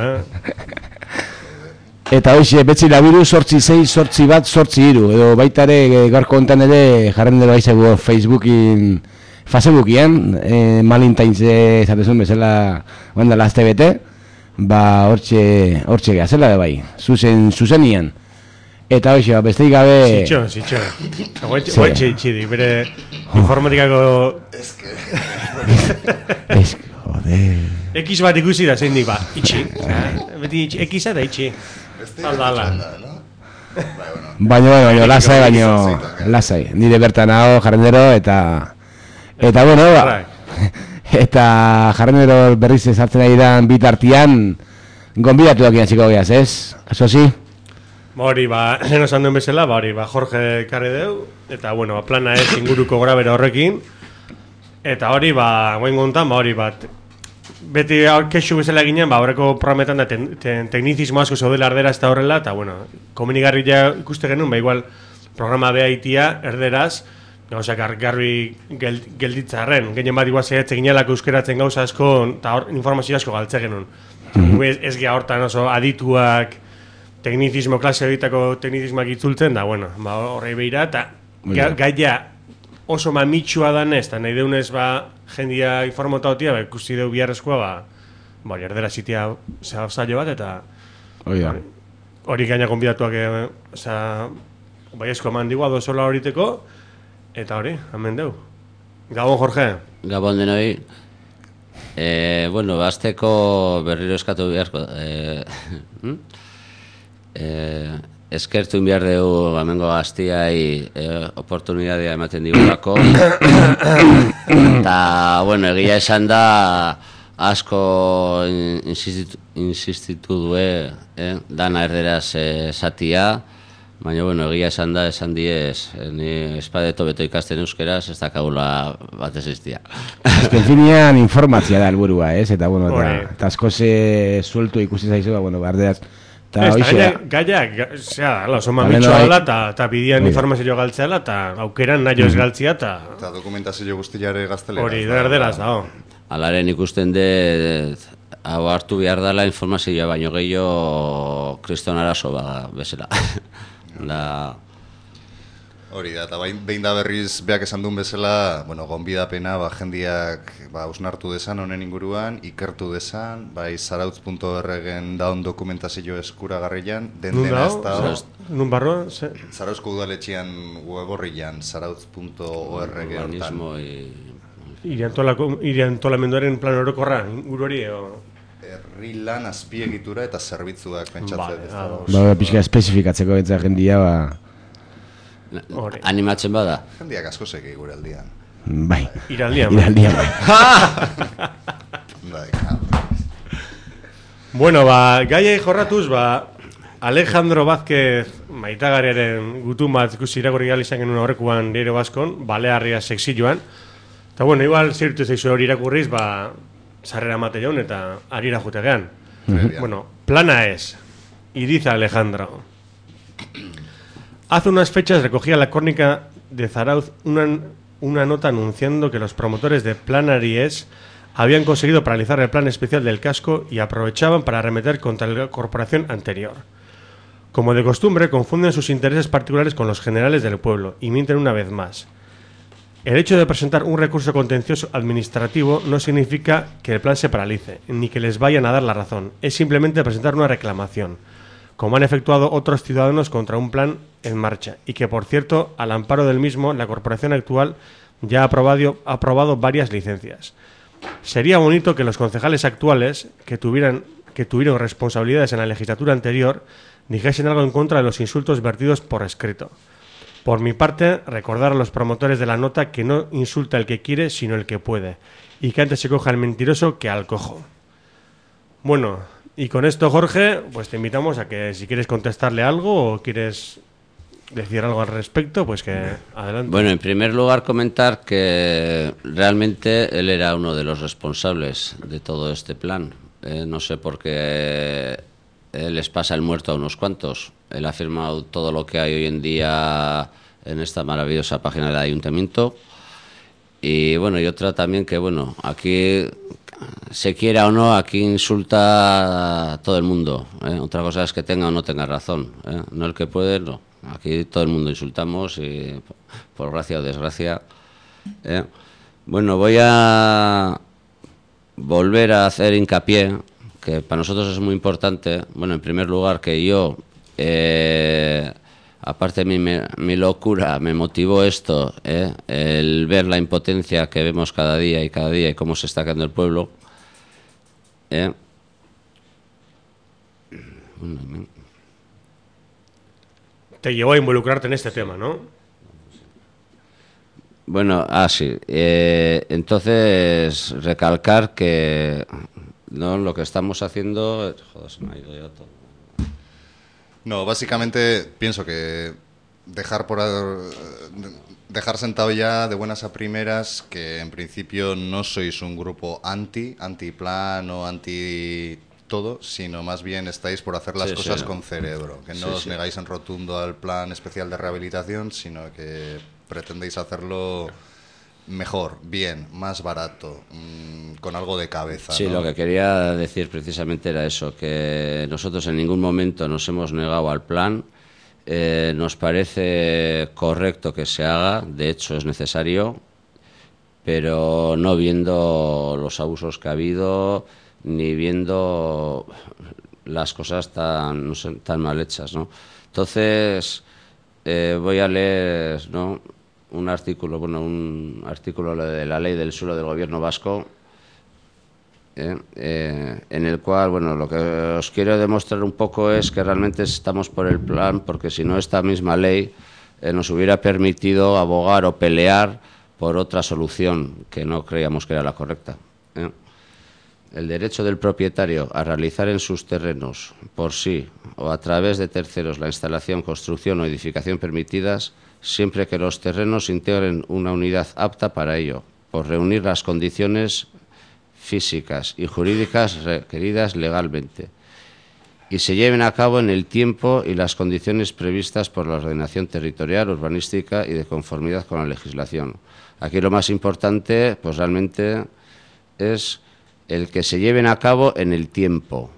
Eta hoxe, betzi labiru, 8-6-8-1-8-2, edo baitare garko hontan ere jarrenero aizegu Facebookian, Malintines zatezun bezala guandala azte bete, hortxe gazela bai, zuzenian. Eta hoxe, besteik gabe... Zitxo. Guaitxe itxidik, bere informatikako... Joder... X bat ikusi da zein dik itxi. Beti X eta itxi. Ala. Baina, lasai. Nire bertan hau jarrendero eta eta jarrendero berriz ezartzen ari dan bitartian gonbidatuak inatxiko geaz, ez? Sosi? Hori, lehen osan duen bezala, Jorge karri deu, eta, plana ez inguruko grabera horrekin, eta hori, guain gontan, beti kexu bezala ginen, horreko programetan da teknizismo asko zaudela erderaz eta horrela, eta, komunigarri ja ikuste genuen, igual, programa beha itia, erderaz, gauzak garbi gelditzarren, gehien bat igual zeiatze ginelako euskeratzen gauza asko, eta informazio asko galtze genuen. Ez geha hortan oso adituak, teknizismo, klase egitako teknizismoak itzultzen, da, horrei behira, eta gaia oso mamitsua danez, eta nahi deunez, jendia informata hotia, ikusti deu biharrezkoa, erdera zitia zailo bat, eta hori gaina konbidatuak, esko eman digua dozola horiteko, eta hori, hemen deu. Gabon, Jorge. Gabon denoi. Azteko berriro eskatu beharko. Eskertu behar dugu gamengo gaztiai oportunidadea ematen digulako. Eta, egia esan da asko insistitu due, dana erderaz esatia, baina, egia esan da, esan diez, ni espadeto beto ikasten euskeraz, ez dakagula bat existia. Ezken finean informatzia da helburua, ez? Eta, eta asko ze sueltu ikusi zaizu, erderaz. Gaia, oso mamitsua dela, eta bidean informazio galtzea, eta aukeran nahi ez galtzea, eta dokumentazio guztiare gaztelera. Hori, erderaz da, Alaren ikusten de, hau hartu behar dela informazioa, baino gehiago kriston arazo bezala. Hori da, eta behin da berriz beak esan duen bezala, gonbidapena, jendiak usnartu desan honen inguruan, ikertu desan, zarautz.org-en daun dokumentazio eskuragarrian, den dena ez da... Nun barro? Zarauzko udaletxean weborrian, zarautz.org-en. Iriantolamenduaren plan orokorra, inguru hori, herri lan azpiegitura eta zerbitzuak pentsatzen. Pixka espezifikatzeko entza jendia, animatzen bada. Jendiak asko seki gure aldian. Bai. Iraldian. Iraldian, bai. Bai, Bueno, gaiei jorratuz, Alejandro Vázquez maitagariaren gutun bat ikusi irakurri gal izan genuen horrekuan Diario Baskon, Balearria sekzioan. Eta bueno, igual zirtu zaizu hori irakurriz, sarrera mate jaun eta arira jutegean. Bueno, plana es, y dice Alejandro. Hace unas fechas recogía la crónica de Zarauz una nota anunciando que los promotores de Planaries habían conseguido paralizar el plan especial del casco y aprovechaban para arremeter contra la corporación anterior. Como de costumbre, confunden sus intereses particulares con los generales del pueblo y mienten una vez más. El hecho de presentar un recurso contencioso administrativo no significa que el plan se paralice, ni que les vayan a dar la razón. Es simplemente presentar una reclamación, como han efectuado otros ciudadanos contra un plan en marcha, y que, por cierto, al amparo del mismo, la corporación actual ya ha aprobado varias licencias. Sería bonito que los concejales actuales, que tuvieron responsabilidades en la legislatura anterior, dijesen algo en contra de los insultos vertidos por escrito. Por mi parte, recordar a los promotores de la nota que no insulta el que quiere, sino el que puede, y que antes se coja al mentiroso que al cojo. Bueno, y con esto, Jorge, pues te invitamos a que si quieres contestarle algo o quieres decir algo al respecto, pues que adelante. Bueno, en primer lugar comentar que realmente él era uno de los responsables de todo este plan. No sé por qué les pasa el muerto a unos cuantos. Él ha firmado todo lo que hay hoy en día en esta maravillosa página del ayuntamiento. Y bueno, y otra también que, bueno, aquí, se quiera o no, aquí insulta a todo el mundo. Otra cosa es que tenga o no tenga razón. No el que puede, no. Aquí todo el mundo insultamos y por gracia o desgracia. Bueno, voy a volver a hacer hincapié, que para nosotros es muy importante. Bueno, en primer lugar, que yo, aparte de mi locura, me motivó esto, el ver la impotencia que vemos cada día y cómo se está quedando el pueblo. Te llevó a involucrarte en este tema, ¿no? Bueno, sí. Entonces, recalcar que no lo que estamos haciendo... Joder, se me ha ido ya todo. No, básicamente pienso que dejar sentado ya de buenas a primeras que en principio no sois un grupo anti-plan o anti todo, sino más bien estáis por hacer las cosas con cerebro, que no os negáis en rotundo al plan especial de rehabilitación, sino que pretendéis hacerlo mejor, bien, más barato, con algo de cabeza. Sí, ¿no? Lo que quería decir precisamente era eso, que nosotros en ningún momento nos hemos negado al plan. Nos parece correcto que se haga, de hecho es necesario, pero no viendo los abusos que ha habido, ni viendo las cosas tan mal hechas, ¿no? Entonces, voy a leer, ¿no?, un artículo de la ley del suelo del gobierno vasco, en el cual, bueno, lo que os quiero demostrar un poco es que realmente estamos por el plan, porque si no esta misma ley nos hubiera permitido abogar o pelear por otra solución que no creíamos que era la correcta. El derecho del propietario a realizar en sus terrenos, por sí o a través de terceros, la instalación, construcción o edificación permitidas, siempre que los terrenos integren una unidad apta para ello, por reunir las condiciones físicas y jurídicas requeridas legalmente, y se lleven a cabo en el tiempo y las condiciones previstas por la ordenación territorial, urbanística y de conformidad con la legislación. Aquí lo más importante, pues realmente, es el que se lleven a cabo en el tiempo.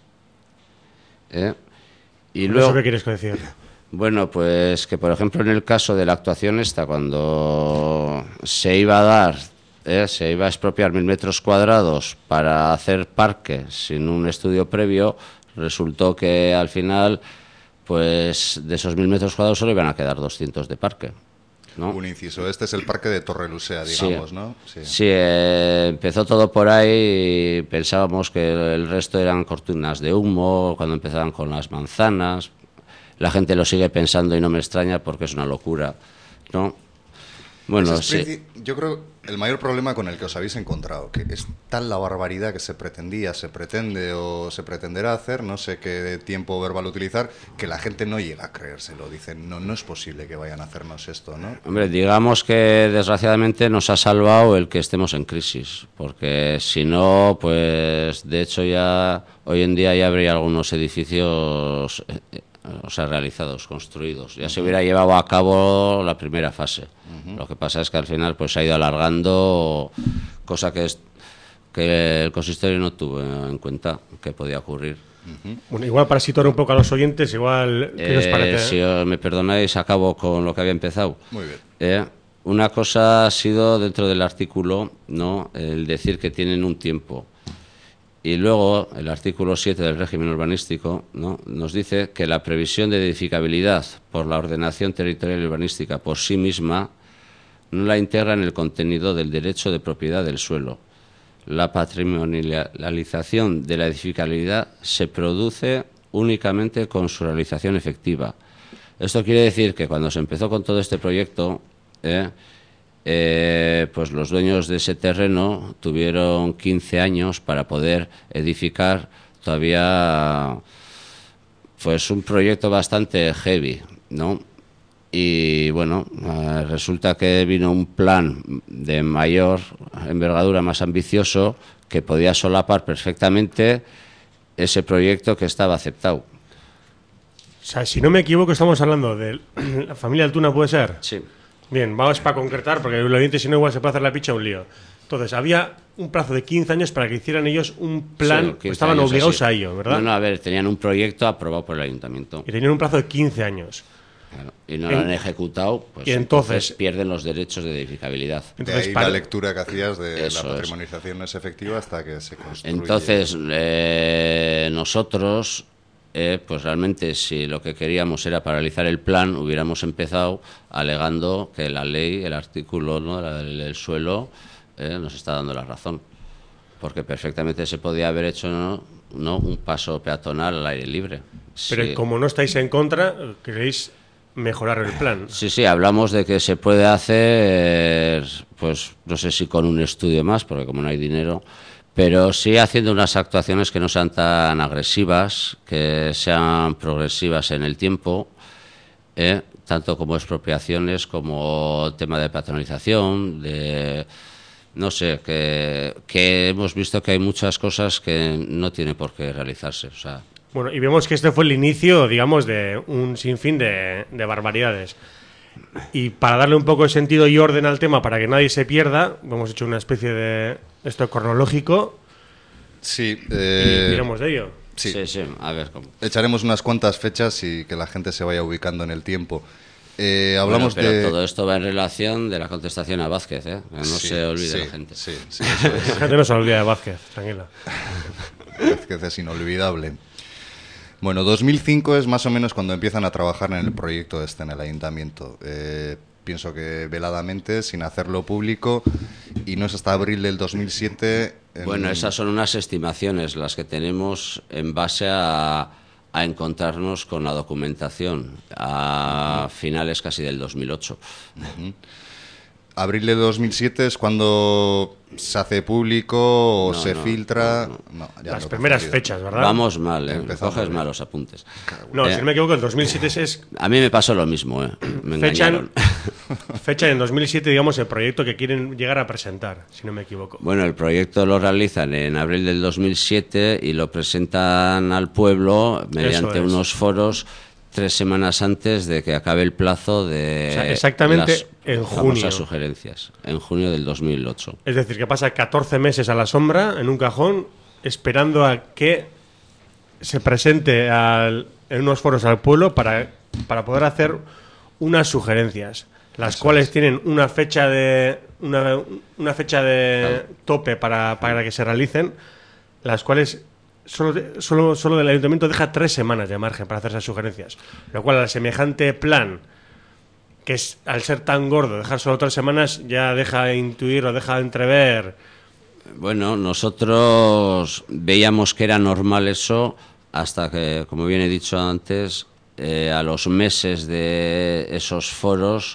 Y luego, ¿eso qué quieres decir? Bueno, pues que por ejemplo en el caso de la actuación esta, cuando se iba a dar, se iba a expropiar 1000 metros cuadrados para hacer parque sin un estudio previo, resultó que al final, pues de esos 1000 metros cuadrados solo iban a quedar 200 de parque, ¿no? Un inciso, este es el parque de Torrelusea, digamos, sí, ¿no? Sí, empezó todo por ahí y pensábamos que el resto eran cortinas de humo, cuando empezaban con las manzanas. La gente lo sigue pensando y no me extraña porque es una locura, ¿no? Bueno, Ese es sí. yo creo el mayor problema con el que os habéis encontrado, que es tal la barbaridad que se pretendía, se pretende o se pretenderá hacer, no sé qué tiempo verbal utilizar, que la gente no llega a creérselo. Dicen, no es posible que vayan a hacernos esto, ¿no? Hombre, digamos que desgraciadamente nos ha salvado el que estemos en crisis, porque si no, pues de hecho ya hoy en día ya habría algunos edificios realizados, construidos. Ya se hubiera llevado a cabo la primera fase. Lo que pasa es que al final pues se ha ido alargando, cosa que el consistorio no tuvo en cuenta que podía ocurrir. Bueno, igual para situar un poco a los oyentes, igual, ¿qué os parece? Si me perdonáis, acabo con lo que había empezado. Muy bien. Una cosa ha sido dentro del artículo, ¿no?, el decir que tienen un tiempo. Y luego el artículo 7 del régimen urbanístico, ¿no?, nos dice que la previsión de edificabilidad por la ordenación territorial y urbanística por sí misma no la integra en el contenido del derecho de propiedad del suelo. La patrimonialización de la edificabilidad se produce únicamente con su realización efectiva. Esto quiere decir que cuando se empezó con todo este proyecto, pues los dueños de ese terreno tuvieron 15 años para poder edificar todavía pues un proyecto bastante heavy, ¿no? Y bueno, resulta que vino un plan de mayor envergadura, más ambicioso, que podía solapar perfectamente ese proyecto que estaba aceptado. O sea, si no me equivoco, estamos hablando de la familia Altuna, ¿puede ser? Sí. Bien, vamos para concretar, porque el oyente, si no, igual se puede hacer la picha un lío. Entonces, había un plazo de 15 años para que hicieran ellos un plan, Sí, estaban años obligados así. a ello, ¿verdad? No, a ver, tenían un proyecto aprobado por el ayuntamiento. Y tenían un plazo de 15 años. Claro, y no lo han ejecutado, pues y entonces pierden los derechos de edificabilidad. De ahí la lectura que hacías de Eso la es. patrimonialización no es efectiva hasta que se construye. Entonces, nosotros, pues realmente si lo que queríamos era paralizar el plan, hubiéramos empezado alegando que la ley, el artículo, ¿no?, del suelo, nos está dando la razón. Porque perfectamente se podía haber hecho, ¿no?, un paso peatonal al aire libre. Pero Sí. como no estáis en contra, queréis mejorar el plan. Sí, hablamos de que se puede hacer, pues no sé si con un estudio más, porque como no hay dinero, pero sí haciendo unas actuaciones que no sean tan agresivas, que sean progresivas en el tiempo, tanto como expropiaciones, como tema de patronalización, no sé, que hemos visto que hay muchas cosas que no tienen por qué realizarse, o sea. Bueno, y vemos que este fue el inicio, digamos, de un sinfín de barbaridades. Y para darle un poco de sentido y orden al tema, para que nadie se pierda, hemos hecho una especie de esto cronológico. Sí. Y tiramos de ello. Sí. A ver cómo. Echaremos unas cuantas fechas y que la gente se vaya ubicando en el tiempo. Hablamos pero de... todo esto va en relación de la contestación a Vázquez, que no se olvide la gente. Sí, eso es. La gente no se olvida de Vázquez, tranquila. Vázquez es inolvidable. Bueno, 2005 es más o menos cuando empiezan a trabajar en el proyecto en el ayuntamiento. Pienso que veladamente, sin hacerlo público, y no es hasta abril del 2007... Bueno, esas son unas estimaciones, las que tenemos en base a encontrarnos con la documentación a finales casi del 2008. Abril de 2007 es cuando se hace público o se filtra... No, las primeras fechas, ¿verdad? Vamos mal, Empezamos coges bien. mal los apuntes. No, si no me equivoco, el 2007 es... A mí me pasó lo mismo, me engañaron. Fecha en 2007, digamos, el proyecto que quieren llegar a presentar, si no me equivoco. Bueno, el proyecto lo realizan en abril del 2007 y lo presentan al pueblo mediante unos foros 3 semanas antes de que acabe el plazo de, o sea, exactamente las en famosas junio. sugerencias, en junio del 2008. Es decir, que pasa 14 meses a la sombra, en un cajón, esperando a que se presente en unos foros al pueblo para poder hacer unas sugerencias, las cuales tienen una fecha de una fecha de tope para que se realicen, las cuales solo del ayuntamiento deja 3 semanas de margen para hacer esas sugerencias, lo cual al semejante plan, que es al ser tan gordo, dejar solo 3 semanas ya deja intuir o deja entrever. Bueno, nosotros veíamos que era normal eso hasta que, como bien he dicho antes, a los meses de esos foros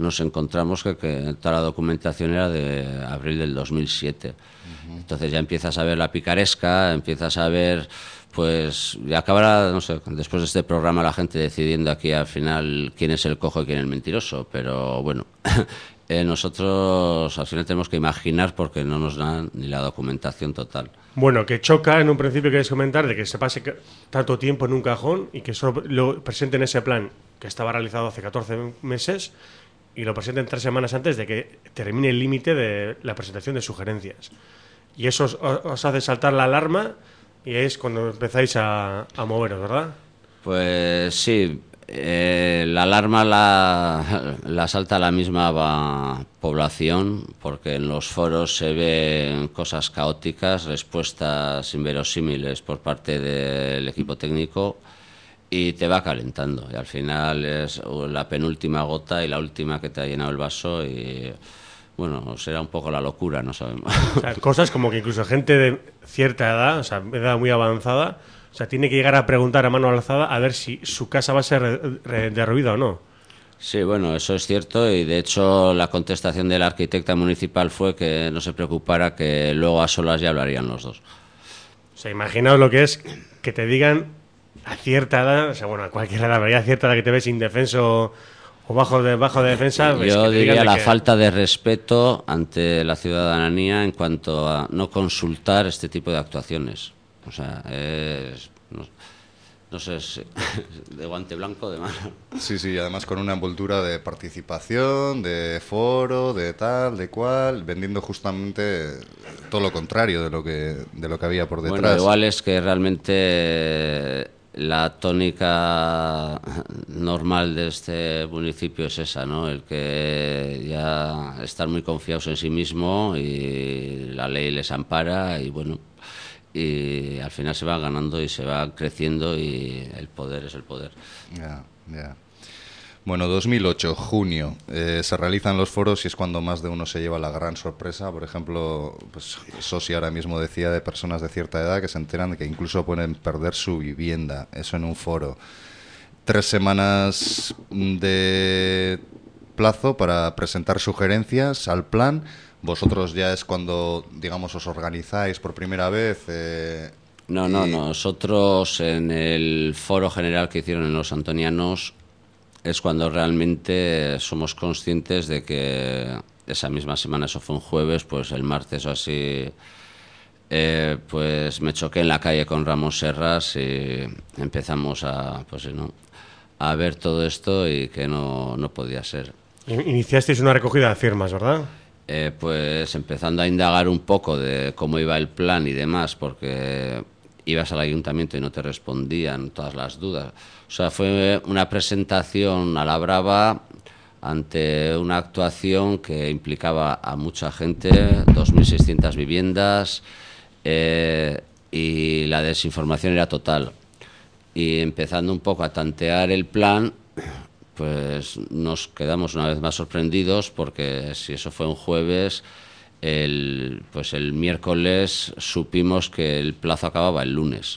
nos encontramos que toda la documentación era de abril del 2007. Entonces ya empiezas a ver la picaresca, empiezas a ver, pues ya acabará, no sé, después de este programa la gente decidiendo aquí al final quién es el cojo y quién es el mentiroso, pero bueno, nosotros al final tenemos que imaginar porque no nos dan ni la documentación total. Bueno, que choca en un principio, queréis comentar, de que se pase tanto tiempo en un cajón y que solo lo presenten ese plan que estaba realizado hace 14 meses y lo presenten 3 semanas antes de que termine el límite de la presentación de sugerencias. Y eso os hace saltar la alarma y es cuando empezáis a moveros, ¿verdad? Pues sí, la alarma la salta la misma población, porque en los foros se ven cosas caóticas, respuestas inverosímiles por parte del equipo técnico y te va calentando. Y al final es la penúltima gota y la última que te ha llenado el vaso y... Bueno, será un poco la locura, no sabemos. O sea, cosas como que incluso gente de cierta edad, o sea, edad muy avanzada, o sea, tiene que llegar a preguntar a mano alzada a ver si su casa va a ser derruida o no. Sí, bueno, eso es cierto y de hecho la contestación de la arquitecta municipal fue que no se preocupara, que luego a solas ya hablarían los dos. O sea, imaginaos lo que es que te digan a cierta edad, o sea, bueno, a cualquier edad, pero ya a cierta edad que te ves indefenso o bajo de defensa. Pues yo diría la que... falta de respeto ante la ciudadanía en cuanto a no consultar este tipo de actuaciones. O sea, no sé, de guante blanco, de mano. Sí, sí, además con una envoltura de participación, de foro, de tal, de cual, vendiendo justamente todo lo contrario de lo que había por detrás. Bueno, igual es que realmente la tónica normal de este municipio es esa, ¿no? El que ya están muy confiados en sí mismo y la ley les ampara y bueno, y al final se va ganando y se va creciendo y el poder es el poder. Ya, ya. Bueno, 2008, junio, se realizan los foros y es cuando más de uno se lleva la gran sorpresa. Por ejemplo, pues Sosi ahora mismo decía de personas de cierta edad que se enteran de que incluso pueden perder su vivienda, eso en un foro. 3 semanas de plazo para presentar sugerencias al plan. Vosotros ya es cuando, digamos, os organizáis por primera vez. No, nosotros en el foro general que hicieron en Los Antonianos es cuando realmente somos conscientes de que esa misma semana, eso fue un jueves, pues el martes o así, pues me choqué en la calle con Ramón Serras y empezamos a ver todo esto y que no podía ser. Iniciasteis una recogida de firmas, ¿verdad? Pues empezando a indagar un poco de cómo iba el plan y demás, porque ibas al ayuntamiento y no te respondían todas las dudas. O sea, fue una presentación a la brava ante una actuación que implicaba a mucha gente, 2.600 viviendas, y la desinformación era total. Y empezando un poco a tantear el plan, pues nos quedamos una vez más sorprendidos porque si eso fue un jueves, el miércoles supimos que el plazo acababa el lunes.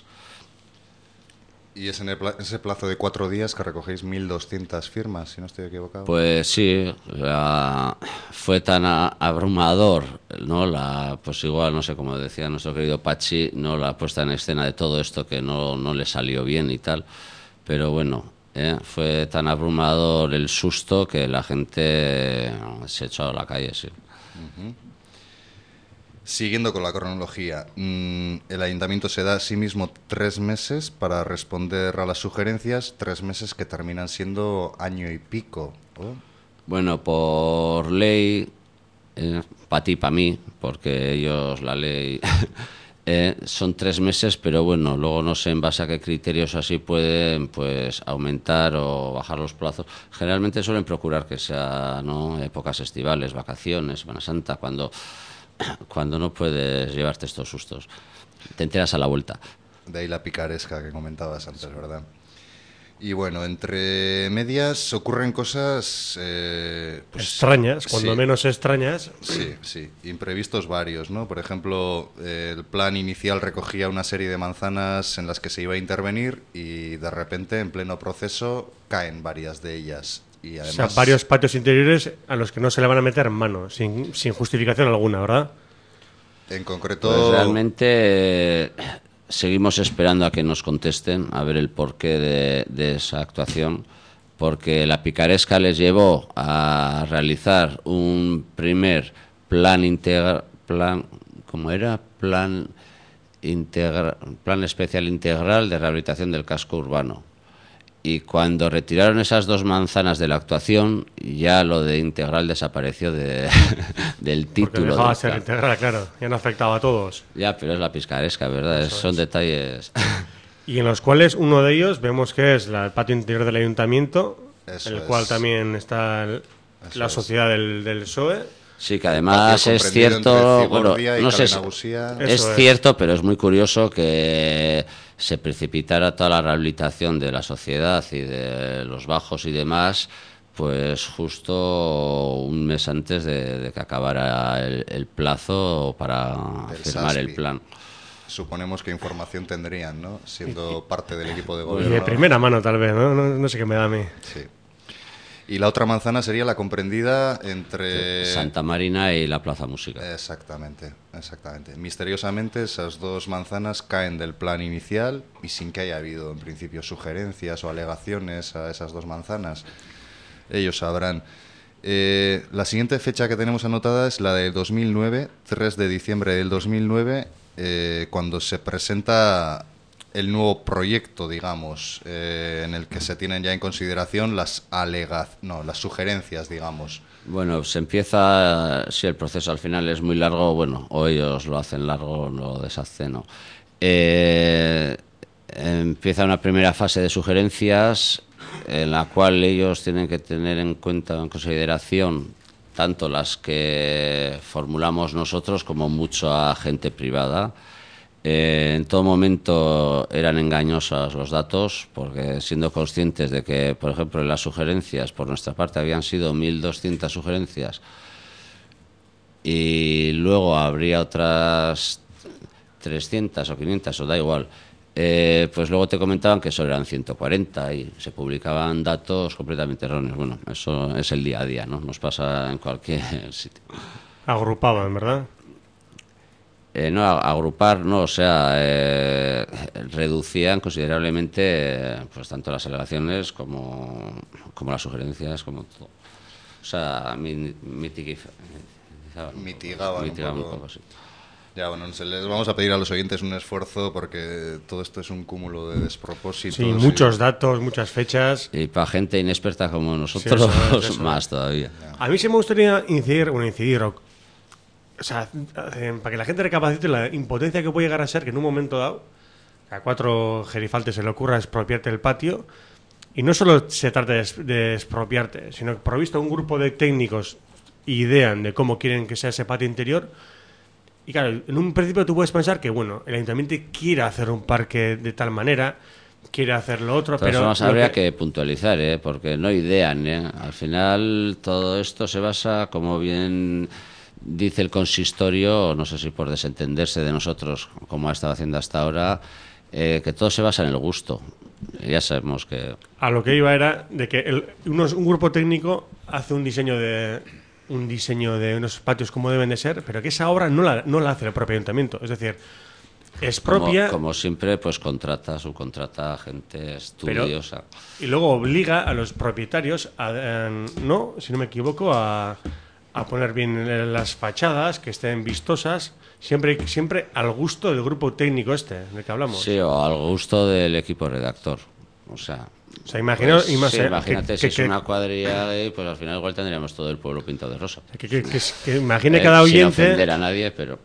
Y es en ese plazo de 4 días que recogéis 1.200 firmas, si no estoy equivocado. Pues sí, fue tan abrumador, ¿no? Pues igual, no sé, como decía nuestro querido Pachi, no la puesta en escena de todo esto que no le salió bien y tal, pero bueno, fue tan abrumador el susto que la gente se echó a la calle, sí. Uh-huh. Siguiendo con la cronología, el ayuntamiento se da a sí mismo 3 meses para responder a las sugerencias, 3 meses que terminan siendo año y pico, ¿oh? Bueno, por ley, para ti y para mí, porque ellos la ley son 3 meses, pero bueno, luego no sé en base a qué criterios así pueden pues aumentar o bajar los plazos. Generalmente suelen procurar que sea, ¿no?, épocas estivales, vacaciones, Semana Santa, cuando no puedes llevarte estos sustos. Te enteras a la vuelta. De ahí la picaresca que comentabas antes, ¿verdad? Y bueno, entre medias ocurren cosas... pues, extrañas, cuando sí, menos extrañas. Sí, sí, imprevistos varios, ¿no? Por ejemplo, el plan inicial recogía una serie de manzanas en las que se iba a intervenir y de repente, en pleno proceso, caen varias de ellas. Y O además, sea, varios patios interiores a los que no se le van a meter mano, sin justificación alguna, ¿verdad? en concreto, Pues realmente seguimos esperando a que nos contesten, a ver el porqué de esa actuación, porque la picaresca les llevó a realizar un primer plan especial integral de rehabilitación del casco urbano. Y cuando retiraron esas 2 manzanas de la actuación, ya lo de integral desapareció del Porque título. dejaba de del ser plan. integral, claro, ya no afectaba a todos. Ya, pero es la picaresca, ¿verdad? Son detalles. Y en los cuales uno de ellos vemos que es el patio interior del ayuntamiento, Eso en el es. cual también está la sociedad del PSOE. Sí, que además patio es comprendido cierto, entre bueno, Cigordia y no sé si Calenagusía. es Eso es. cierto, pero es muy curioso que se precipitara toda la rehabilitación de la sociedad y de los bajos y demás, pues justo un mes antes de que acabara el plazo para Del firmar el SASPI. plan. Suponemos que información tendrían, ¿no? Siendo parte del equipo de Y gobierno. de primera mano, tal vez, ¿no? No sé qué me da a mí. Sí. Y la otra manzana sería la comprendida entre... Santa Marina y la Plaza Música. Exactamente, exactamente. Misteriosamente esas 2 manzanas caen del plan inicial y sin que haya habido en principio sugerencias o alegaciones a esas 2 manzanas. Ellos sabrán. La siguiente fecha que tenemos anotada es la del 2009, 3 de diciembre del 2009, cuando se presenta el nuevo proyecto, digamos, en el que se tienen ya en consideración las sugerencias, digamos. Bueno, se empieza, si el proceso al final es muy largo, bueno, o ellos lo hacen largo o lo deshacen, ¿no? Empieza una primera fase de sugerencias en la cual ellos tienen que tener en cuenta, en consideración, tanto las que formulamos nosotros como mucha gente privada. En todo momento eran engañosos los datos, porque siendo conscientes de que, por ejemplo, en las sugerencias, por nuestra parte, habían sido 1.200 sugerencias y luego habría otras 300 o 500, o da igual, pues luego te comentaban que solo eran 140 y se publicaban datos completamente erróneos. Bueno, eso es el día a día, ¿no? Nos pasa en cualquier sitio. Agrupaban, ¿verdad? No, agrupar, no, o sea, reducían considerablemente pues tanto las alegaciones como las sugerencias, como todo. O sea, mitigaban un poco, sí. Ya, bueno, les vamos a pedir a los oyentes un esfuerzo porque todo esto es un cúmulo de despropósitos. Sí, muchos datos, muchas fechas. Y para gente inexperta como nosotros, Sí, eso más todavía. A mí sí me gustaría incidir, o sea, para que la gente recapacite la impotencia que puede llegar a ser que en un momento dado a 4 gerifaltes se le ocurra expropiarte el patio, y no solo se trata de expropiarte, sino que provisto un grupo de técnicos idean de cómo quieren que sea ese patio interior. Y claro, en un principio tú puedes pensar que, bueno, el ayuntamiento quiere hacer un parque de tal manera, quiere hacer lo otro, Pero pero... habría que puntualizar, porque no idean, Al final todo esto se basa, como bien dice el consistorio, no sé si por desentenderse de nosotros, como ha estado haciendo hasta ahora, que todo se basa en el gusto. Ya sabemos que... A lo que iba era de que un grupo técnico hace un diseño de unos patios como deben de ser, pero que esa obra no la hace el propio ayuntamiento. Es decir, es propia... Como siempre, pues subcontrata a gente estudiosa. Y luego obliga a los propietarios no, si no me equivoco, a poner bien las fachadas, que estén vistosas, siempre al gusto del grupo técnico del que hablamos. Sí, o al gusto del equipo redactor. O sea, imagínate si es una cuadrilla, pues al final igual tendríamos todo el pueblo pintado de rosa. Que imagine cada oyente... Sin ofender a nadie, pero...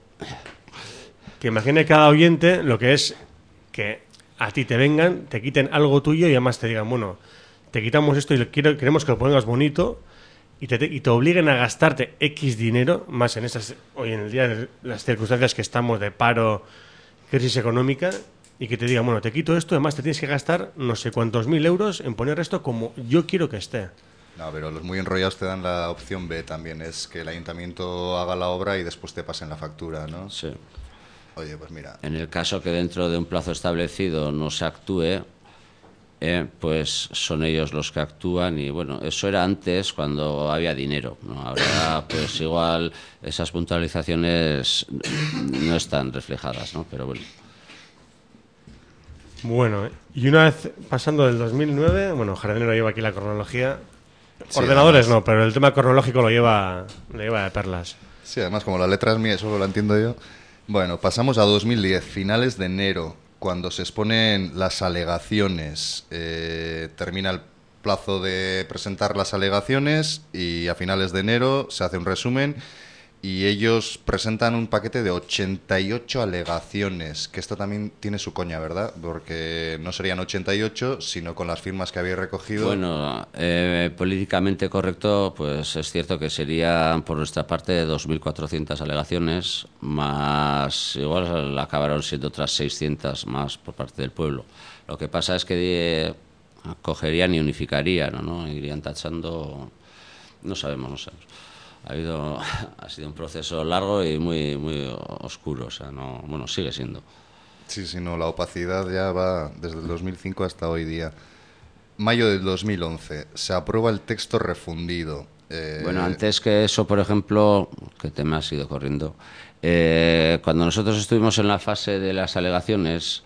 Que imagine cada oyente lo que es que a ti te vengan, te quiten algo tuyo y además te digan, bueno, te quitamos esto y queremos que lo pongas bonito, y te obliguen a gastarte X dinero, más hoy en el día, de las circunstancias que estamos de paro, crisis económica, y que te digan, bueno, te quito esto, además te tienes que gastar no sé cuántos 1.000 euros en poner esto como yo quiero que esté. No, pero los muy enrollados te dan la opción B también, es que el ayuntamiento haga la obra y después te pasen la factura, ¿no? Sí. Oye, pues mira... En el caso que dentro de un plazo establecido no se actúe, pues son ellos los que actúan y bueno, eso era antes cuando había dinero, ¿no? Ahora pues igual esas puntualizaciones no están reflejadas, ¿no? Pero bueno. Bueno, y una vez pasando del 2009, bueno, Jardinero lleva aquí la cronología. Sí, Ordenadores además, no, pero el tema cronológico lo lleva de perlas. Sí, además como la letra es mía, eso lo entiendo yo. Bueno, pasamos a 2010, finales de enero, cuando se exponen las alegaciones. Termina el plazo de presentar las alegaciones y a finales de enero se hace un resumen y ellos presentan un paquete de 88 alegaciones, que esto también tiene su coña, ¿verdad? Porque no serían 88, sino con las firmas que habéis recogido. Bueno, políticamente correcto, pues es cierto que serían por nuestra parte 2.400 alegaciones, más igual acabaron siendo otras 600 más por parte del pueblo. Lo que pasa es que cogerían y unificarían, ¿no? Irían tachando, no sabemos. Ha sido un proceso largo y muy oscuro, o sea, no, bueno, sigue siendo. Sí, no, la opacidad ya va desde el 2005 hasta hoy día. Mayo del 2011, se aprueba el texto refundido. Bueno, antes que eso, por ejemplo, que te me has ido corriendo, cuando nosotros estuvimos en la fase de las alegaciones,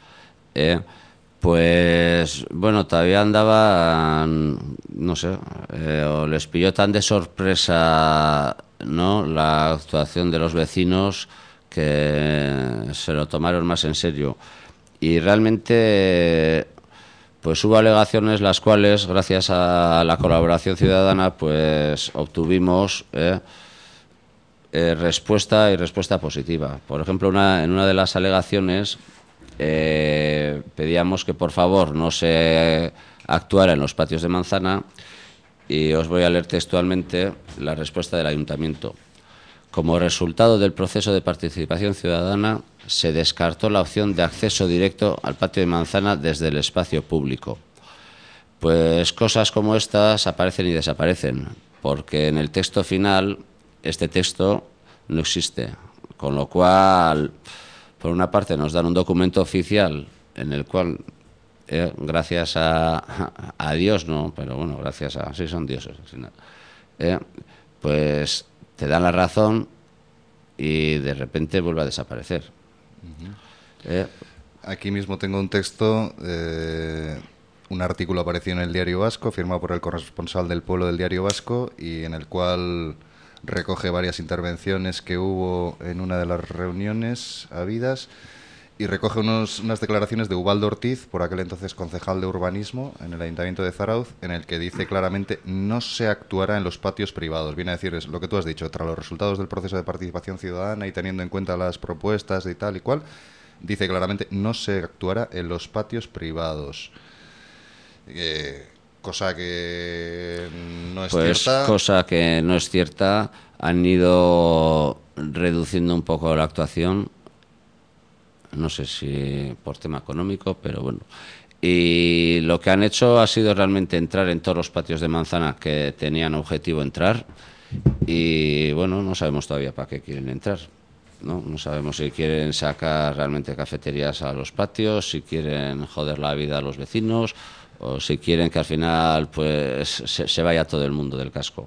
pues bueno, todavía andaban, no sé, o les pilló tan de sorpresa, ¿no?, la actuación de los vecinos que se lo tomaron más en serio. Y realmente, pues hubo alegaciones las cuales, gracias a la colaboración ciudadana, pues obtuvimos respuesta y respuesta positiva. Por ejemplo, en una de las alegaciones pedíamos que por favor no se actuara en los patios de manzana y os voy a leer textualmente la respuesta del ayuntamiento. Como resultado del proceso de participación ciudadana se descartó la opción de acceso directo al patio de manzana desde el espacio público. Pues cosas como estas aparecen y desaparecen, porque en el texto final este texto no existe, con lo cual, por una parte nos dan un documento oficial en el cual, gracias a Dios, no, pero bueno, gracias a, sí son dioses al final, pues te dan la razón y de repente vuelve a desaparecer. Aquí mismo tengo un texto, un artículo apareció en el Diario Vasco, firmado por el corresponsal del Pueblo del Diario Vasco, y en el cual recoge varias intervenciones que hubo en una de las reuniones habidas, y recoge unas declaraciones de Ubaldo Ortiz, por aquel entonces concejal de urbanismo en el Ayuntamiento de Zarauz, en el que dice claramente no se actuará en los patios privados. Viene a decir es lo que tú has dicho, tras los resultados del proceso de participación ciudadana y teniendo en cuenta las propuestas y tal y cual, dice claramente no se actuará en los patios privados. Cosa que no es cierta. Cosa que no es cierta. Han ido reduciendo un poco la actuación. No sé si por tema económico, pero bueno. Y lo que han hecho ha sido realmente entrar en todos los patios de manzana que tenían objetivo entrar. Y bueno, no sabemos todavía para qué quieren entrar. No sabemos si quieren sacar realmente cafeterías a los patios, si quieren joder la vida a los vecinos, o si quieren que al final pues se vaya todo el mundo del casco.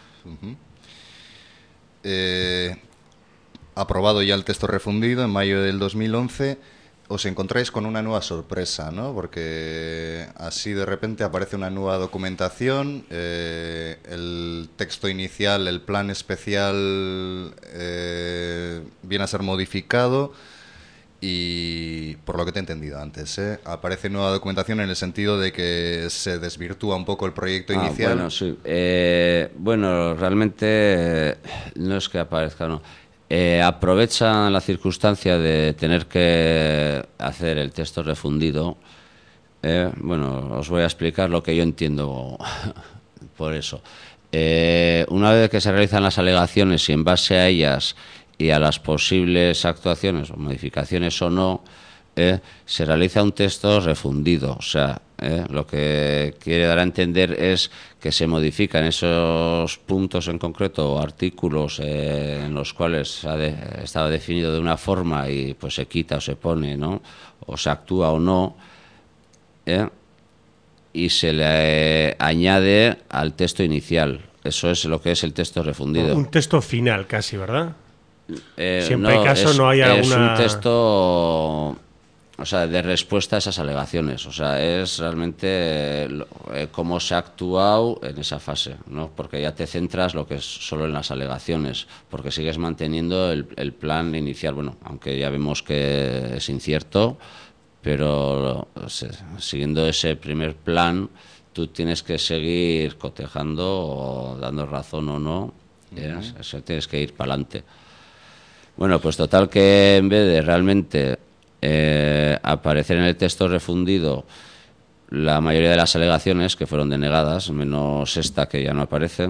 Aprobado ya el texto refundido en mayo del 2011, os encontráis con una nueva sorpresa, ¿no? Porque así de repente aparece una nueva documentación, el texto inicial, el plan especial viene a ser modificado y, por lo que te he entendido antes, aparece nueva documentación en el sentido de que se desvirtúa un poco el proyecto inicial. Bueno, sí. Bueno, realmente no es que aparezca, no. Aprovechan la circunstancia de tener que hacer el texto refundido. Bueno, os voy a explicar lo que yo entiendo por eso. Una vez que se realizan las alegaciones y en base a ellas y a las posibles actuaciones o modificaciones o no, se realiza un texto refundido. O sea, lo que quiere dar a entender es que se modifican esos puntos en concreto o artículos en los cuales estaba definido de una forma y pues se quita o se pone, ¿no? O se actúa o no, y se le añade al texto inicial. Eso es lo que es el texto refundido. Un texto final casi, ¿verdad? Siempre No, hay caso, no hay es alguna... un texto, o sea, de respuesta a esas alegaciones. O sea, es realmente cómo se ha actuado en esa fase, ¿no? Porque ya te centras lo que es solo en las alegaciones, porque sigues manteniendo el plan inicial. Bueno, aunque ya vemos que es incierto, pero siguiendo ese primer plan, tú tienes que seguir cotejando o dando razón o no. Tienes que ir para adelante. Bueno, pues total que en vez de realmente aparecer en el texto refundido la mayoría de las alegaciones que fueron denegadas, menos esta que ya no aparece,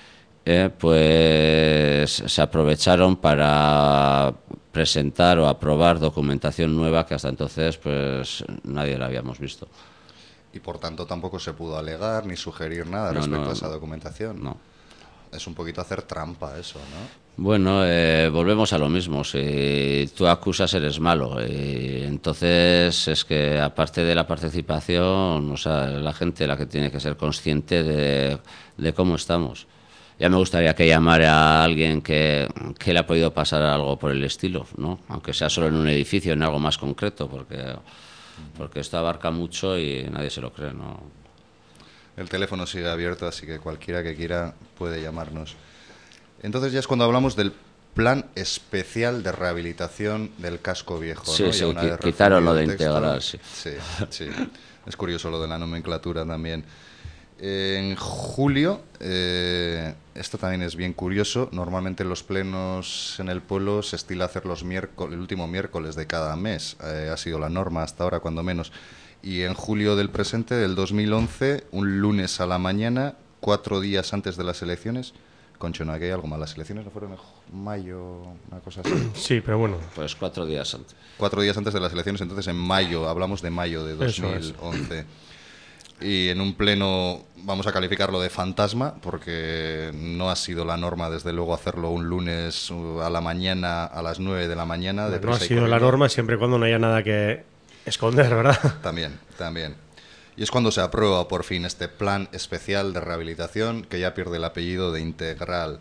pues se aprovecharon para presentar o aprobar documentación nueva que hasta entonces pues nadie la habíamos visto. Y por tanto tampoco se pudo alegar ni sugerir nada respecto a esa documentación. No. Es un poquito hacer trampa eso, ¿no? Bueno, volvemos a lo mismo. Si tú acusas, eres malo. Entonces, es que aparte de la participación, o sea, la gente la que tiene que ser consciente de cómo estamos. Ya me gustaría que llamara a alguien que le ha podido pasar algo por el estilo, ¿no? Aunque sea solo en un edificio, en algo más concreto, porque esto abarca mucho y nadie se lo cree, ¿no? El teléfono sigue abierto, así que cualquiera que quiera puede llamarnos. Entonces ya es cuando hablamos del plan especial de rehabilitación del casco viejo, sí, ¿no? Sí, quitaron lo de integral, sí. Sí. Es curioso lo de la nomenclatura también. En julio, esto también es bien curioso, normalmente los plenos en el pueblo se estila hacer el último miércoles de cada mes, ha sido la norma hasta ahora, cuando menos. Y en julio del presente, del 2011, un lunes a la mañana, 4 días antes de las elecciones. Concho, no, aquí hay algo más. Las elecciones no fueron en mayo, una cosa así. Sí, pero bueno. Pues 4 días antes. 4 días antes de las elecciones, entonces en mayo, hablamos de mayo de 2011. Y en un pleno vamos a calificarlo de fantasma, porque no ha sido la norma, desde luego, hacerlo un lunes a la mañana, a las 9 de la mañana. No ha sido la norma siempre y cuando no haya nada que esconder, ¿verdad? También. Y es cuando se aprueba por fin este plan especial de rehabilitación, que ya pierde el apellido de integral.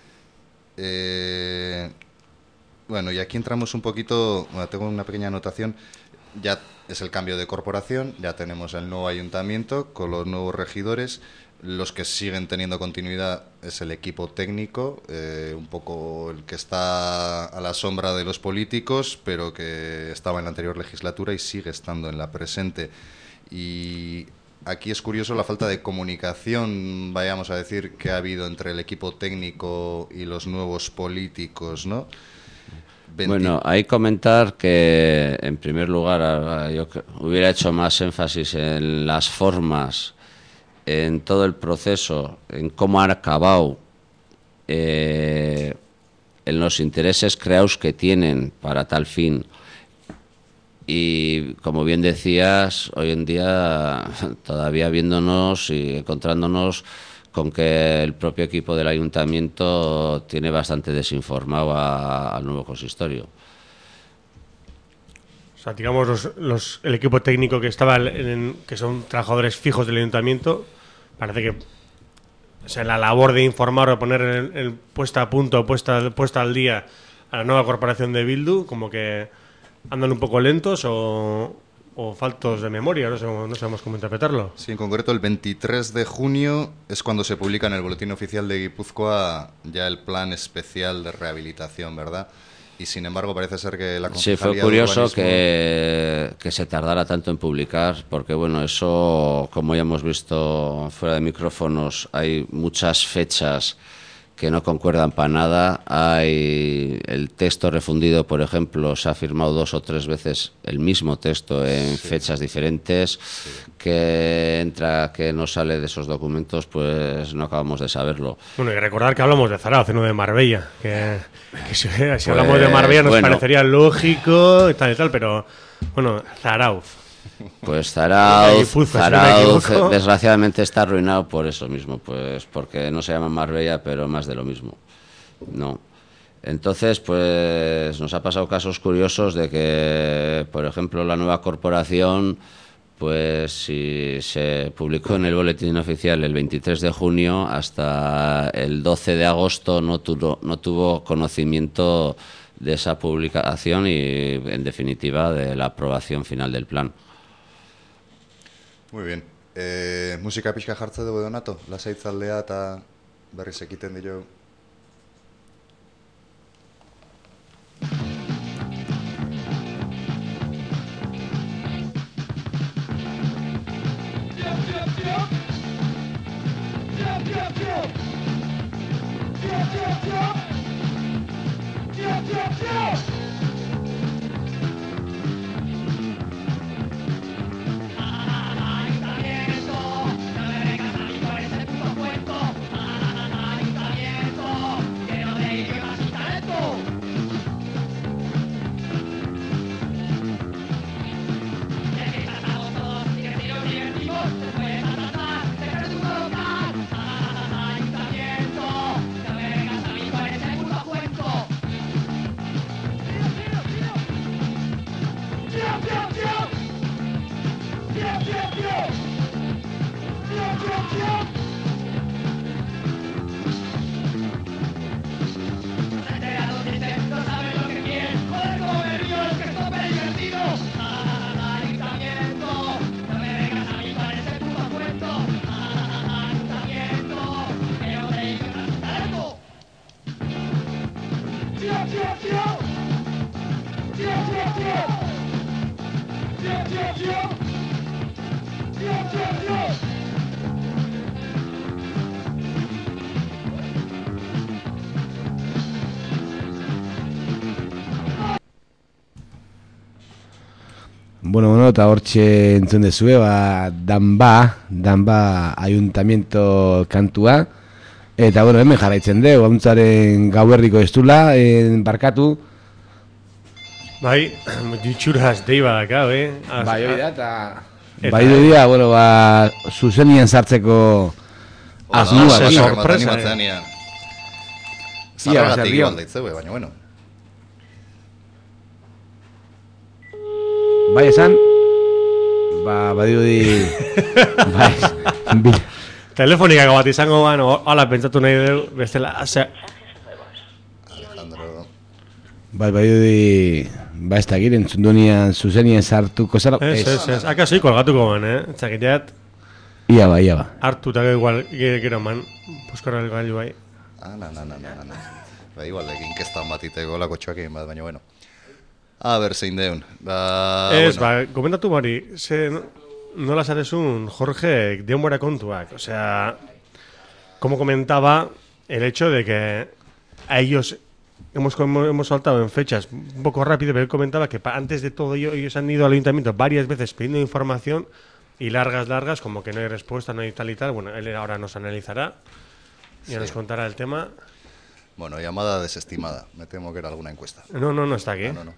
Bueno, y aquí entramos un poquito, tengo una pequeña anotación, ya es el cambio de corporación, ya tenemos el nuevo ayuntamiento con los nuevos regidores. Los que siguen teniendo continuidad es el equipo técnico, un poco el que está a la sombra de los políticos, pero que estaba en la anterior legislatura y sigue estando en la presente. Y aquí es curioso la falta de comunicación, vayamos a decir, que ha habido entre el equipo técnico y los nuevos políticos, ¿no? Bueno, hay que comentar que, en primer lugar, yo hubiera hecho más énfasis en las formas, en todo el proceso, en cómo han acabado, en los intereses creados que tienen para tal fin. Y como bien decías, hoy en día todavía viéndonos y encontrándonos con que el propio equipo del ayuntamiento tiene bastante desinformado al nuevo consistorio. O sea, digamos, el equipo técnico que estaba, que son trabajadores fijos del ayuntamiento, parece que, o sea, la labor de informar o poner en puesta a punto, puesta al día a la nueva corporación de Bildu, como que andan un poco lentos o faltos de memoria, no sabemos cómo interpretarlo. Sí, en concreto el 23 de junio es cuando se publica en el Boletín Oficial de Guipúzcoa ya el plan especial de rehabilitación, ¿verdad? Y sin embargo parece ser que la Concejalía Sí, fue curioso que se tardara tanto en publicar, porque bueno, eso, como ya hemos visto fuera de micrófonos, hay muchas fechas que no concuerdan para nada. Hay el texto refundido, por ejemplo, se ha firmado 2 o 3 veces el mismo texto en fechas diferentes, que entra, que no sale de esos documentos, pues no acabamos de saberlo. Bueno, y recordar que hablamos de Zarauz, no de Marbella, que si hablamos de Marbella nos parecería lógico y tal, pero bueno, Zarauz. Pues Zarauz, desgraciadamente está arruinado por eso mismo, pues porque no se llama Marbella, pero más de lo mismo. No. Entonces, pues nos ha pasado casos curiosos de que, por ejemplo, la nueva corporación pues si se publicó en el boletín oficial el 23 de junio, hasta el 12 de agosto no tuvo conocimiento de esa publicación y, en definitiva, de la aprobación final del plan. Muy bien. Musika pixka jartze dugu Donato? Lasaitzaldea eta berriz ekiten dira. Bueno, eta hortxe entzun dezue, Danba ayuntamiento kantua. Eta, bueno, hemen jarraitzen dugu, hauntzaren gauerdiko estula, barkatu. Bai, ditxuraz deiba daka, Bai, hori da, eta... Bai, dira, bueno, zuzenien sartzeko asmua. Sorpresa, Zarragatik igual daitzeu, baina, bueno. Bai esan, badirudi, bai, telefonikako bat izango ban, hala pentsatu nahi dugu, bestela, Alejandro. Bai, badirudi, ez da giren, zundunian, zuzenien sartuko zara. Ez, akaso kolgatuko ban, txakiteat. Ia ba. Hartu eta igual, gero man, buskarra gailu bai. Na. Ba, igual, egin kestan bat iteko lako txoakin bat, baina, bueno. A ber, zein deun. Ez, komentatu bari, nola zarezun Jorge denbora kontuak. O sea, como comentaba, el hecho de que a ellos hemos saltado en fechas un poco rápido, pero él comentaba que antes de todo ellos han ido al ayuntamiento varias veces pidiendo información y largas, como que no hay respuesta, no hay tal y tal. Bueno, él ahora nos analizará y nos contará el tema. Bueno, llamada desestimada. Me temo que era alguna encuesta. No está aquí. No.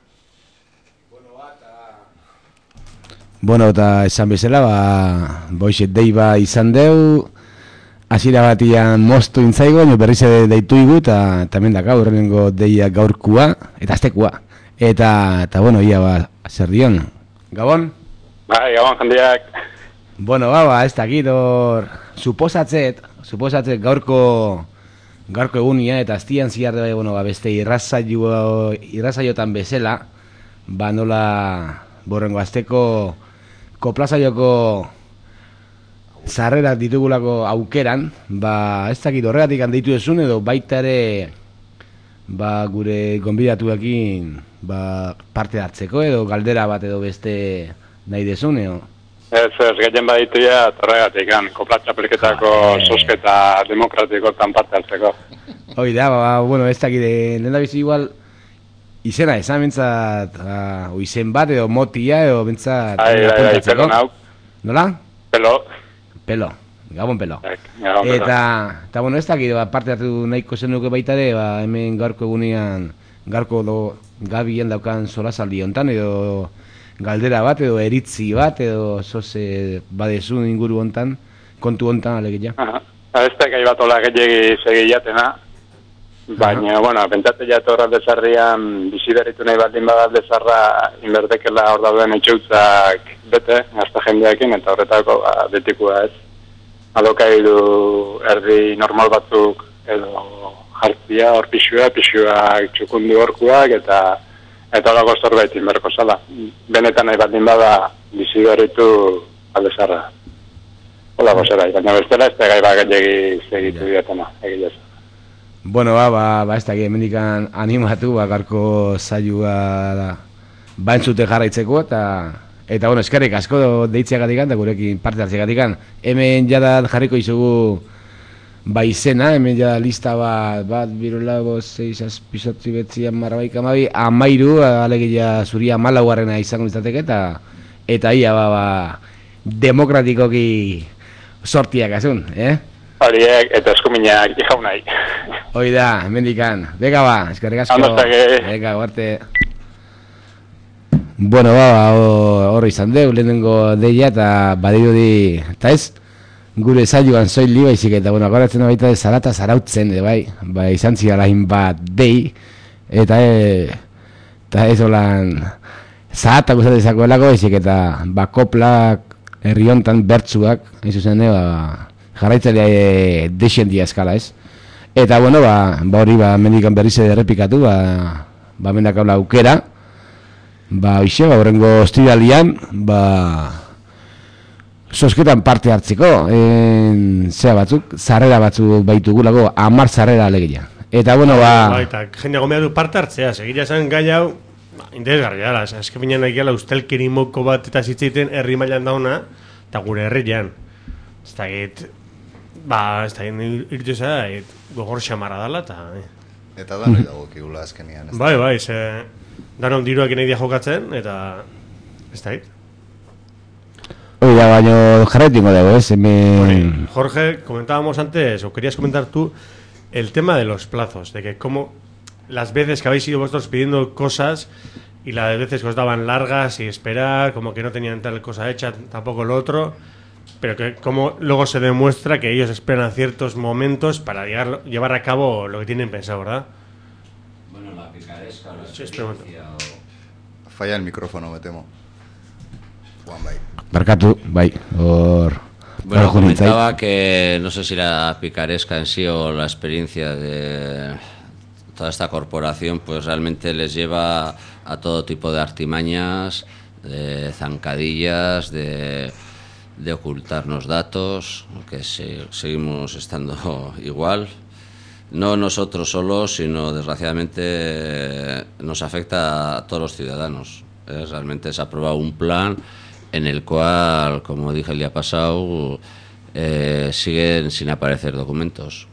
Bueno, eta esan bezala, boixet deiba izan deu, hasiera batian moztu intzaigo, baina berriz deitu igu, eta hemen daka, horrengo deia gaurkua, eta aztekua. Eta bueno, ia zer dion. Gabon? Bai, Gabon, jendeak. Bueno, ez dakit hor, suposatzet gaurko egunia, eta aztian ziar beste irrazaiotan bezala, nola borrengo azteko koplazaioko sarrerak ditugulako aukeran, ez dakit horregatik handeitu esun, edo baita ere gure gonbidatuekin parte hartzeko, edo galdera bat edo beste nahi desun, edo? Ez, gehien baditu ja, horregatik, koplatxapelketako sosketa demokratikotan parte hartzeko. Hoi da, bueno, ez dakit, lehen da bizi igual, izena esan bintzat, izen bat edo motia edo bintzat... Pelo nau. Nola? Pelo, Gabon Pelo. Eta bueno, ez dakit, parte hartu nahiko zen nuke baita ere, hemen gaurko egunean, gaurko Gabien daukan solasaldi hontan, edo galdera bat, edo eritzi bat, edo zoze badezun inguru hontan, kontu hontan alegia. Ez tekai bat hola gehiagi segillatena. Baina, bueno, pentsate jator Aldezarrian bizi berritu nahi baldin bada Aldezarra inberdekela hor dauden etxeutzak bete, gazta jendeakin, eta horretako betikua ez. Alokairu erdi normal batzuk edo jartzia, hor pixuak txukundu horkuak, eta horako zorbait inberko zala. Benetan nahi baldin bada bizi berritu Aldezarra. Hola, bozera, baina bestela ez da gai bagaiegi segitu diatena, egilez. Bueno, ez da, hemendikan animatu, garko saioa entzute jarraitzeko, eta bueno, eskerrik asko deitzeagatik eta gurekin parte hartzeagatik. Hemen jada jarriko izugu izena, hemen jada lista bat, birulago, 6, pisotzi betzi, amarrabaik, amairu, alegia zuria malaugarrena izango izateke, eta ia, demokratikoki sortiak azun, Horiek, eta eskuminak jaunai. Hoi da, hemendikan. Beka eskerrik asko. Beka, guarte. Bueno, horro izan deu, lehenengo deia, eta badirudi, eta ez, gure saioan soili baizik, eta bueno, akoratzen da baita zarata zarautzen, izan zigalain bat dei, eta ez holan zaratak usatzeko elako baizik, eta koplak, herri hontan bertsuak, hain zuzen, jarraitzailea desiendia eskala, ez? Eta, bueno, hori, mendikan berriz errepikatu, mendak habla aukera, hoxe, horrengo ostiralian, sosketan parte hartzeko, zarrera batzuk baitugulako, 10 zarrera alegia. Eta, bueno, Eta, jendea gomea du parte hartzea, segira esan gai hau, interesgarria da, eske binean nahi gala ustelkerimoko bat eta zitzeiten herri mailan dauna, eta gure herrian. Ez da git, ez da irtu zara, gogor xamara dala, Eta danoi dago kigula azkenian. Bai, danon diruak nahi dia jokatzen, eta ez da git. Oiga, baino jarretingo dago, ez? Jorge, comentábamos antes, o querías comentar tú, el tema de los plazos, de que como las veces que habéis ido vosotros pidiendo cosas y las veces que os daban largas y esperar, como que no tenían tal cosa hecha, tampoco lo otro, pero que como luego se demuestra que ellos esperan ciertos momentos para llevar a cabo lo que tienen pensado, ¿verdad? Bueno, la picaresca, la experiencia Falla el micrófono, me temo. Juan, Barkatu, Bueno, comentaba que no sé si la picaresca en sí o la experiencia de toda esta corporación pues realmente les lleva a todo tipo de artimañas, de zancadillas, de ocultarnos datos, que seguimos estando igual. No nosotros solos, sino desgraciadamente nos afecta a todos los ciudadanos. Realmente se ha aprobado un plan en el cual, como dije el día pasado, siguen sin aparecer documentos.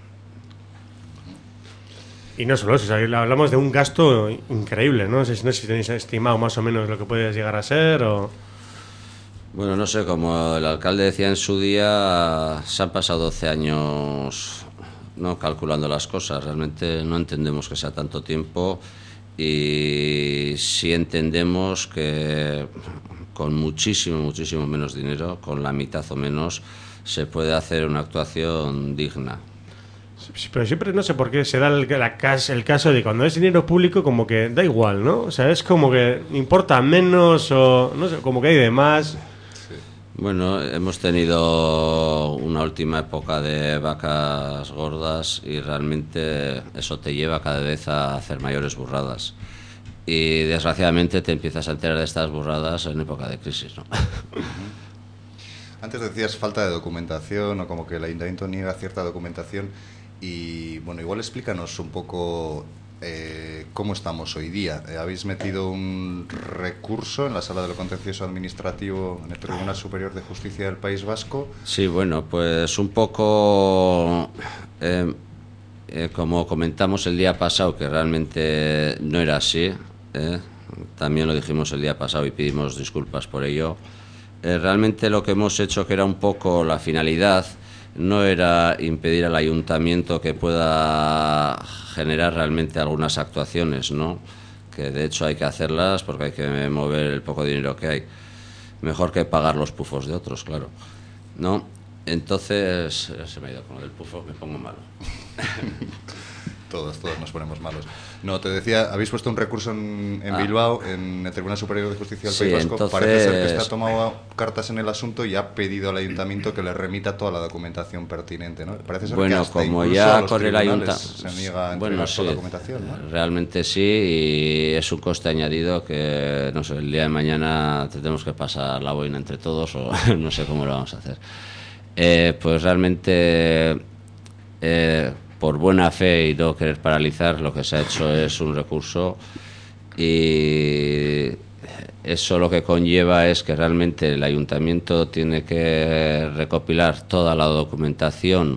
Y no solo eso, hablamos de un gasto increíble, ¿no? No sé si tenéis estimado más o menos lo que puede llegar a ser o... Bueno, no sé, como el alcalde decía en su día, se han pasado 12 años no calculando las cosas. Realmente no entendemos que sea tanto tiempo y sí entendemos que con muchísimo menos dinero, con la mitad o menos, se puede hacer una actuación digna. Pero siempre no sé por qué se da el caso de cuando es dinero público como que da igual, ¿no? O sea, es como que importa menos o no sé, como que hay de más. Bueno, hemos tenido una última época de vacas gordas y realmente eso te lleva cada vez a hacer mayores burradas. Y desgraciadamente te empiezas a enterar de estas burradas en época de crisis, ¿no? Antes decías falta de documentación o como que el ayuntamiento niega cierta documentación y bueno, igual explícanos un poco cómo estamos hoy día. ¿Habéis metido un recurso en la Sala de lo Contencioso Administrativo en el Tribunal Superior de Justicia del País Vasco? Sí, bueno, pues un poco como comentamos el día pasado, que realmente no era así, también lo dijimos el día pasado y pedimos disculpas por ello. Realmente lo que hemos hecho, que era un poco la finalidad, no era impedir al ayuntamiento que pueda generar realmente algunas actuaciones, ¿no? Que de hecho hay que hacerlas porque hay que mover el poco dinero que hay. Mejor que pagar los pufos de otros, claro, ¿no? Entonces, se me ha ido con lo del pufo, me pongo malo. Todos nos ponemos malos. No, te decía, habéis puesto un recurso en Bilbao, en el Tribunal Superior de Justicia del País Vasco. Entonces... Parece ser que está tomado cartas en el asunto y ha pedido al ayuntamiento que le remita toda la documentación pertinente, ¿no? Parece ser que hasta como incluso ya a los con el ayuntamiento se niega a entregar toda la documentación, ¿no? Realmente sí, y es un coste añadido que, no sé, el día de mañana tenemos que pasar la boina entre todos o no sé cómo lo vamos a hacer. Pues realmente... por buena fe y no querer paralizar, lo que se ha hecho es un recurso, y eso lo que conlleva es que realmente el ayuntamiento tiene que recopilar toda la documentación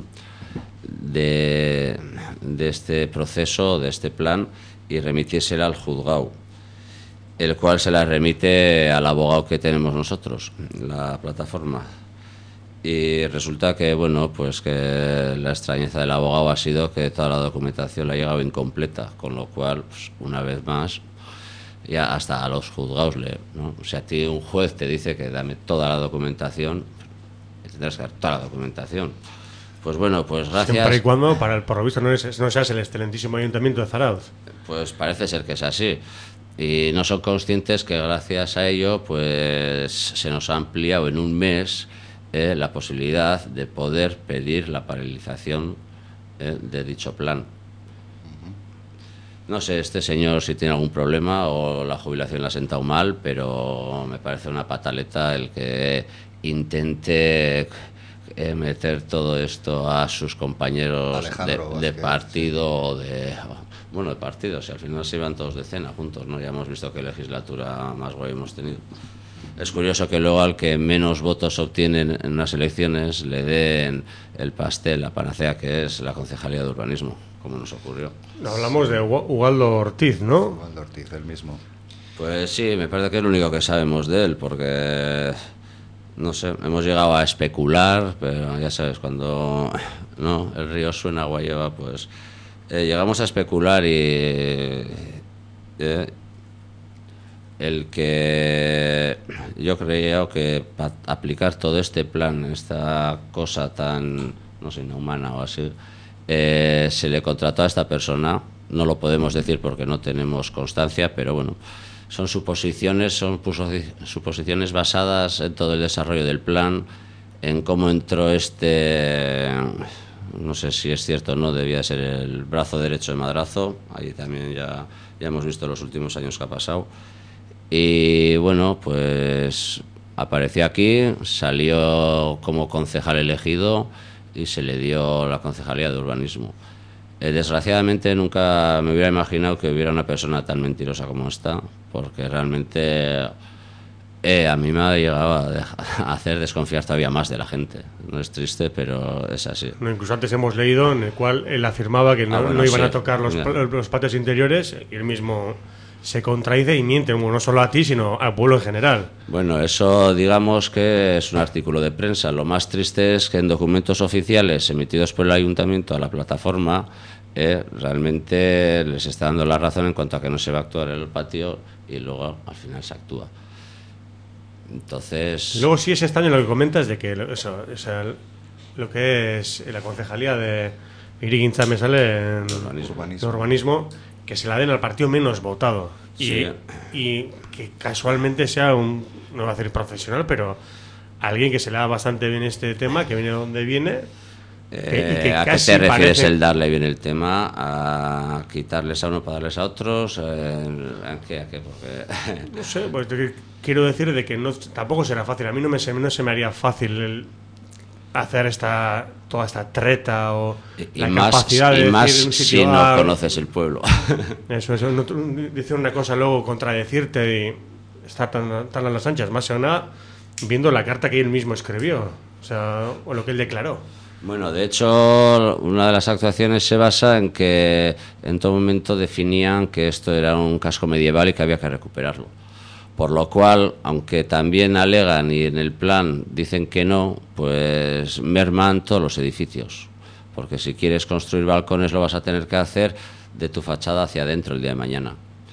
de este proceso, de este plan, y remitírsela al juzgado, el cual se la remite al abogado que tenemos nosotros, la plataforma. Y resulta que, bueno, pues que la extrañeza del abogado ha sido que toda la documentación le ha llegado incompleta, con lo cual, pues, una vez más, ya hasta a los juzgados, ¿no? O sea, a ti un juez te dice que dame toda la documentación, y tendrás que dar toda la documentación. Pues bueno, pues gracias. Siempre y cuando, por lo visto, no seas el excelentísimo ayuntamiento de Zarauz. Pues parece ser que es así. Y no son conscientes que gracias a ello, pues se nos ha ampliado en un mes la posibilidad de poder pedir la paralización de dicho plan. No sé este señor si tiene algún problema o la jubilación le ha sentado mal, pero me parece una pataleta el que intente meter todo esto a sus compañeros de partido o de... Bueno, de partido, si al final se iban todos de cena juntos, ¿no? Ya hemos visto qué legislatura más guay hemos tenido. Es curioso que luego al que menos votos obtienen en unas elecciones le den el pastel, la panacea, que es la Concejalía de Urbanismo, como nos ocurrió. Hablamos de Ugaldo Ortiz, ¿no? Ugaldo Ortiz, el mismo. Pues sí, me parece que es lo único que sabemos de él, porque, no sé, hemos llegado a especular, pero ya sabes, cuando no el río suena agua lleva, pues llegamos a especular y... el que yo creo que para aplicar todo este plan, esta cosa tan, no sé, inhumana o así, se le contrató a esta persona. No lo podemos decir porque no tenemos constancia, pero bueno, son suposiciones basadas en todo el desarrollo del plan, en cómo entró no sé si es cierto o no, debía ser el brazo derecho de Madrazo. Ahí también ya hemos visto los últimos años que ha pasado. Y bueno, pues apareció aquí, salió como concejal elegido y se le dio la Concejalía de Urbanismo. Desgraciadamente nunca me hubiera imaginado que hubiera una persona tan mentirosa como esta, porque realmente a mí me ha llegado a hacer desconfiar todavía más de la gente. No es triste, pero es así. No, incluso antes hemos leído en el cual él afirmaba que no iban a tocar los patios interiores, y él mismo se contradice y miente, no solo a ti, sino al pueblo en general. Bueno, eso digamos que es un artículo de prensa. Lo más triste es que en documentos oficiales emitidos por el ayuntamiento a la plataforma realmente les está dando la razón en cuanto a que no se va a actuar en el patio, y luego al final se actúa. Entonces... Luego sí es extraño lo que comentas de que lo que es la concejalía de Irigintza me sale en urbanismo, que se la den al partido menos votado. Sí. Y que casualmente sea no voy a decir profesional, pero alguien que se le da bastante bien este tema, que viene de donde viene. ¿A qué te refieres el darle bien el tema? ¿A quitarles a uno para darles a otros? ¿A qué? Porque... No sé, pues quiero decir de que tampoco será fácil. A mí no se me haría fácil hacer toda esta treta o la capacidad de decir un sitio si no conoces el pueblo. Eso, decir una cosa luego contradecirte y estar tan a las anchas, más que nada viendo la carta que él mismo escribió, o lo que él declaró. Bueno, de hecho, una de las actuaciones se basa en que en todo momento definían que esto era un casco medieval y que había que recuperarlo. Por lo cual, aunque también alegan y en el plan dicen que no, pues merman todos los edificios. Porque si quieres construir balcones lo vas a tener que hacer de tu fachada hacia adentro el día de mañana.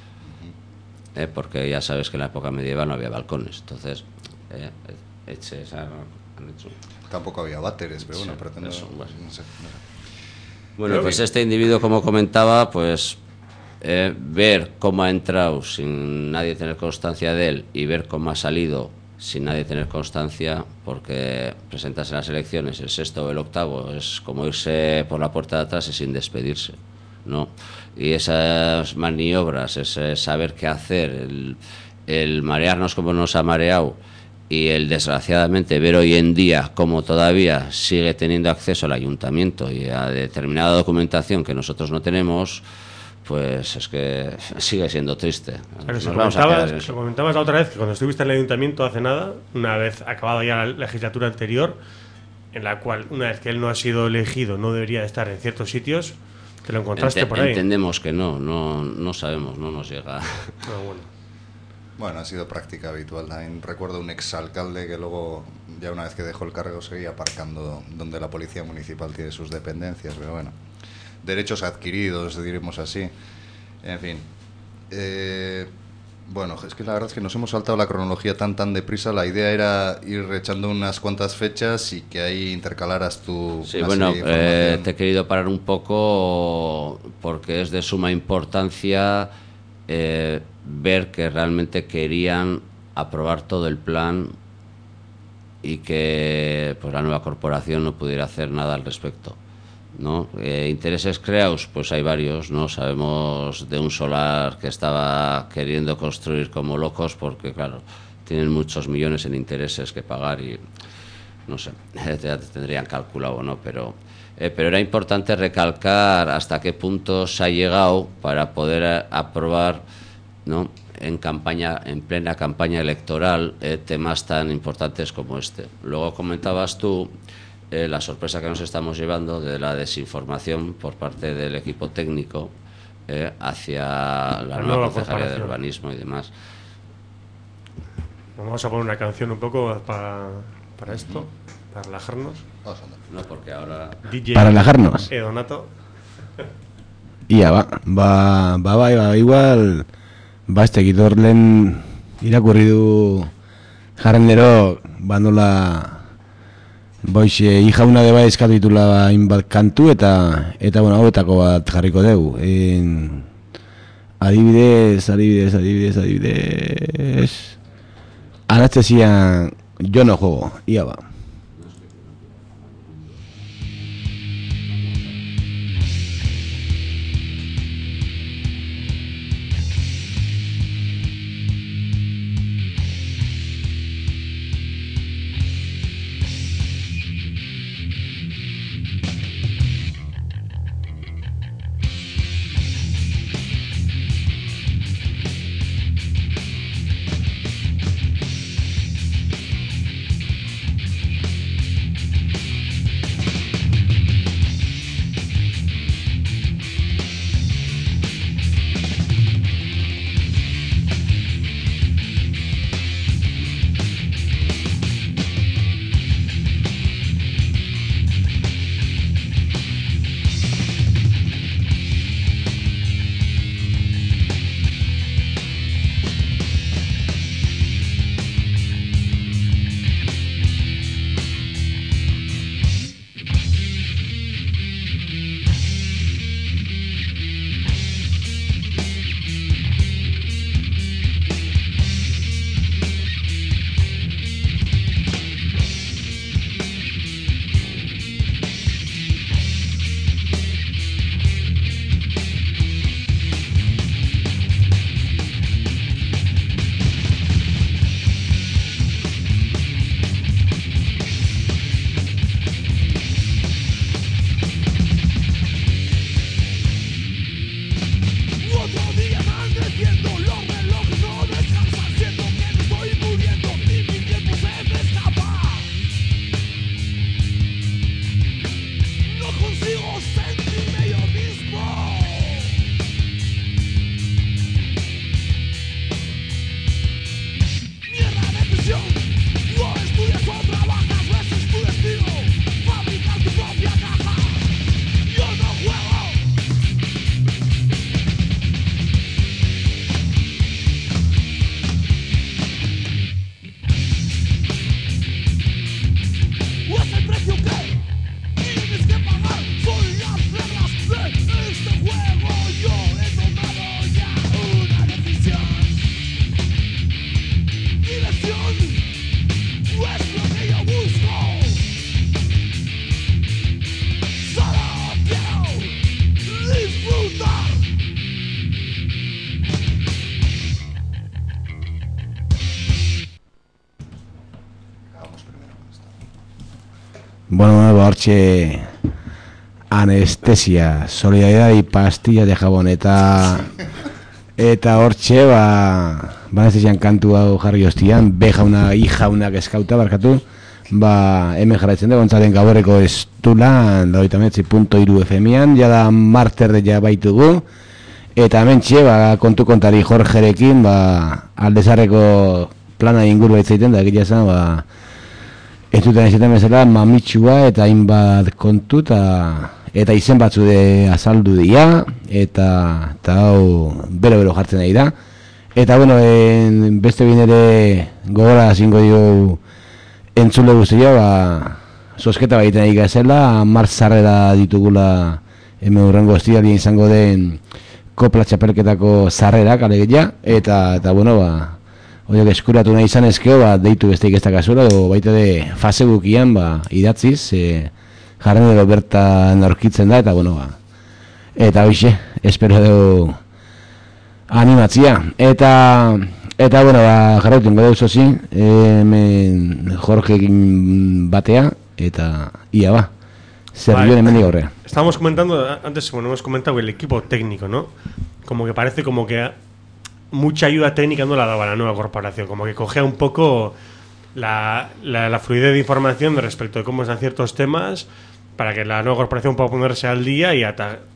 Porque ya sabes que en la época medieval no había balcones. Entonces, han hecho... Tampoco había váteres, pero bueno, sí, pretendo... eso, bueno. No sé. Bueno, pues este individuo, como comentaba, pues ver cómo ha entrado sin nadie tener constancia de él y ver cómo ha salido sin nadie tener constancia, porque presentarse en las elecciones el sexto o el octavo es como irse por la puerta de atrás y sin despedirse, ¿no? Y esas maniobras, ese saber qué hacer, el marearnos como nos ha mareado y el desgraciadamente ver hoy en día cómo todavía sigue teniendo acceso al ayuntamiento y a determinada documentación que nosotros no tenemos, pues es que sigue siendo triste. Pero Nos vamos a quedar en eso. comentabas la otra vez que cuando estuviste en el ayuntamiento hace nada, una vez acabada ya la legislatura anterior, en la cual una vez que él no ha sido elegido no debería de estar en ciertos sitios, te lo encontraste por ahí. Entendemos que no sabemos, no nos llega. Bueno, ha sido práctica habitual. También recuerdo un exalcalde que luego, ya una vez que dejó el cargo, seguía aparcando donde la policía municipal tiene sus dependencias, pero bueno, derechos adquiridos, diremos así. En fin. Bueno, es que la verdad es que nos hemos saltado la cronología tan deprisa. La idea era ir echando unas cuantas fechas y que ahí intercalaras tu... Sí, bueno, te he querido parar un poco porque es de suma importancia ver que realmente querían aprobar todo el plan y que pues la nueva corporación no pudiera hacer nada al respecto, ¿no? Intereses creados, pues hay varios, ¿no? Sabemos de un solar que estaba queriendo construir como locos porque, claro, tienen muchos millones en intereses que pagar y no sé, ya tendrían calculado, ¿no? Pero era importante recalcar hasta qué punto se ha llegado para poder aprobar, ¿no?, en plena campaña electoral, temas tan importantes como este. Luego comentabas tú la sorpresa que nos estamos llevando de la desinformación por parte del equipo técnico hacia la nueva Concejalía de Urbanismo y demás. Vamos a poner una canción un poco para esto, para relajarnos. No, porque ahora... DJ para relajarnos. Donato. Ia, igual... ez tegitor lehen irakurri du jarrendero nola boixe ijauna deba eskatu ditula hainbat kantu eta bueno, hauetako bat jarriko dugu. Adibidez Anestesia yo no juego, ia ba. Bueno, hortxe anestesia, solidaridad y pastilla de jabón eta hortxe anestesian kantu hau jarri hostian, B jauna, I jaunak eskauta barkatu, hemen jarraitzen da, Gontzalen Gauerreko estulan, 98.3 FM-an, jada marter ja baitugu, eta hemen txe, kontu kontari Jorgerekin, aldezarreko plana inguru baitzaiten, da gila zen, ez duten ezetan bezala, mamitsua eta hainbat kontu, eta izen batzu de azaldu dira, eta hau bero jartzen nahi da. Eta bueno, beste bin ere gogora zingo dio entzule guztia, sosketa baiten egin gazela, zarrera ditugula hemen urrengo estialien izango den kopla txapelketako zarrerak alegia, eta bueno, horiek eskuratu nahi izan ezkeo, deitu besteik ez da kasura, baita de Facebookian idatziz, jarren edo bertan aurkitzen da, eta bueno, eta hoxe, espero dugu animatzia. Eta bueno, jarrautun gode usozi, hemen Jorgekin batea, eta ia Servión hemen digorrea. Estábamos comentando, antes, bueno, hemos comentado el equipo técnico, ¿no? Como que parece como que mucha ayuda técnica no la daba la nueva corporación, como que cogea un poco la fluidez de información respecto de cómo están ciertos temas para que la nueva corporación pueda ponerse al día y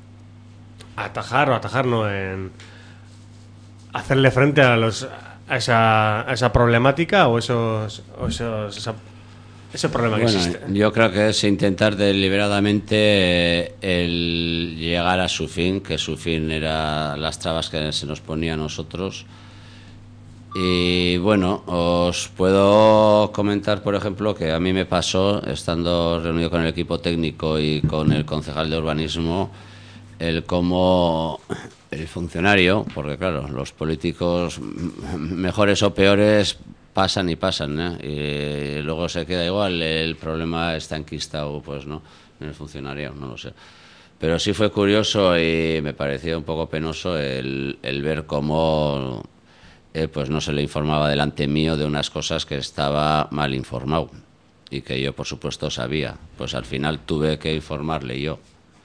hacerle frente a esa problemática o ese problema que existe. Yo creo que es intentar deliberadamente el llegar a su fin, que su fin era las trabas que se nos ponía a nosotros. Y bueno, os puedo comentar, por ejemplo, que a mí me pasó, estando reunido con el equipo técnico y con el concejal de urbanismo, el cómo el funcionario, porque claro, los políticos mejores o peores pasan y pasan, y luego se queda igual, el problema está enquistado, pues no, en el funcionario, no lo sé. Pero sí fue curioso y me pareció un poco penoso el ver cómo pues no se le informaba delante mío de unas cosas que estaba mal informado y que yo por supuesto sabía. Pues al final tuve que informarle yo.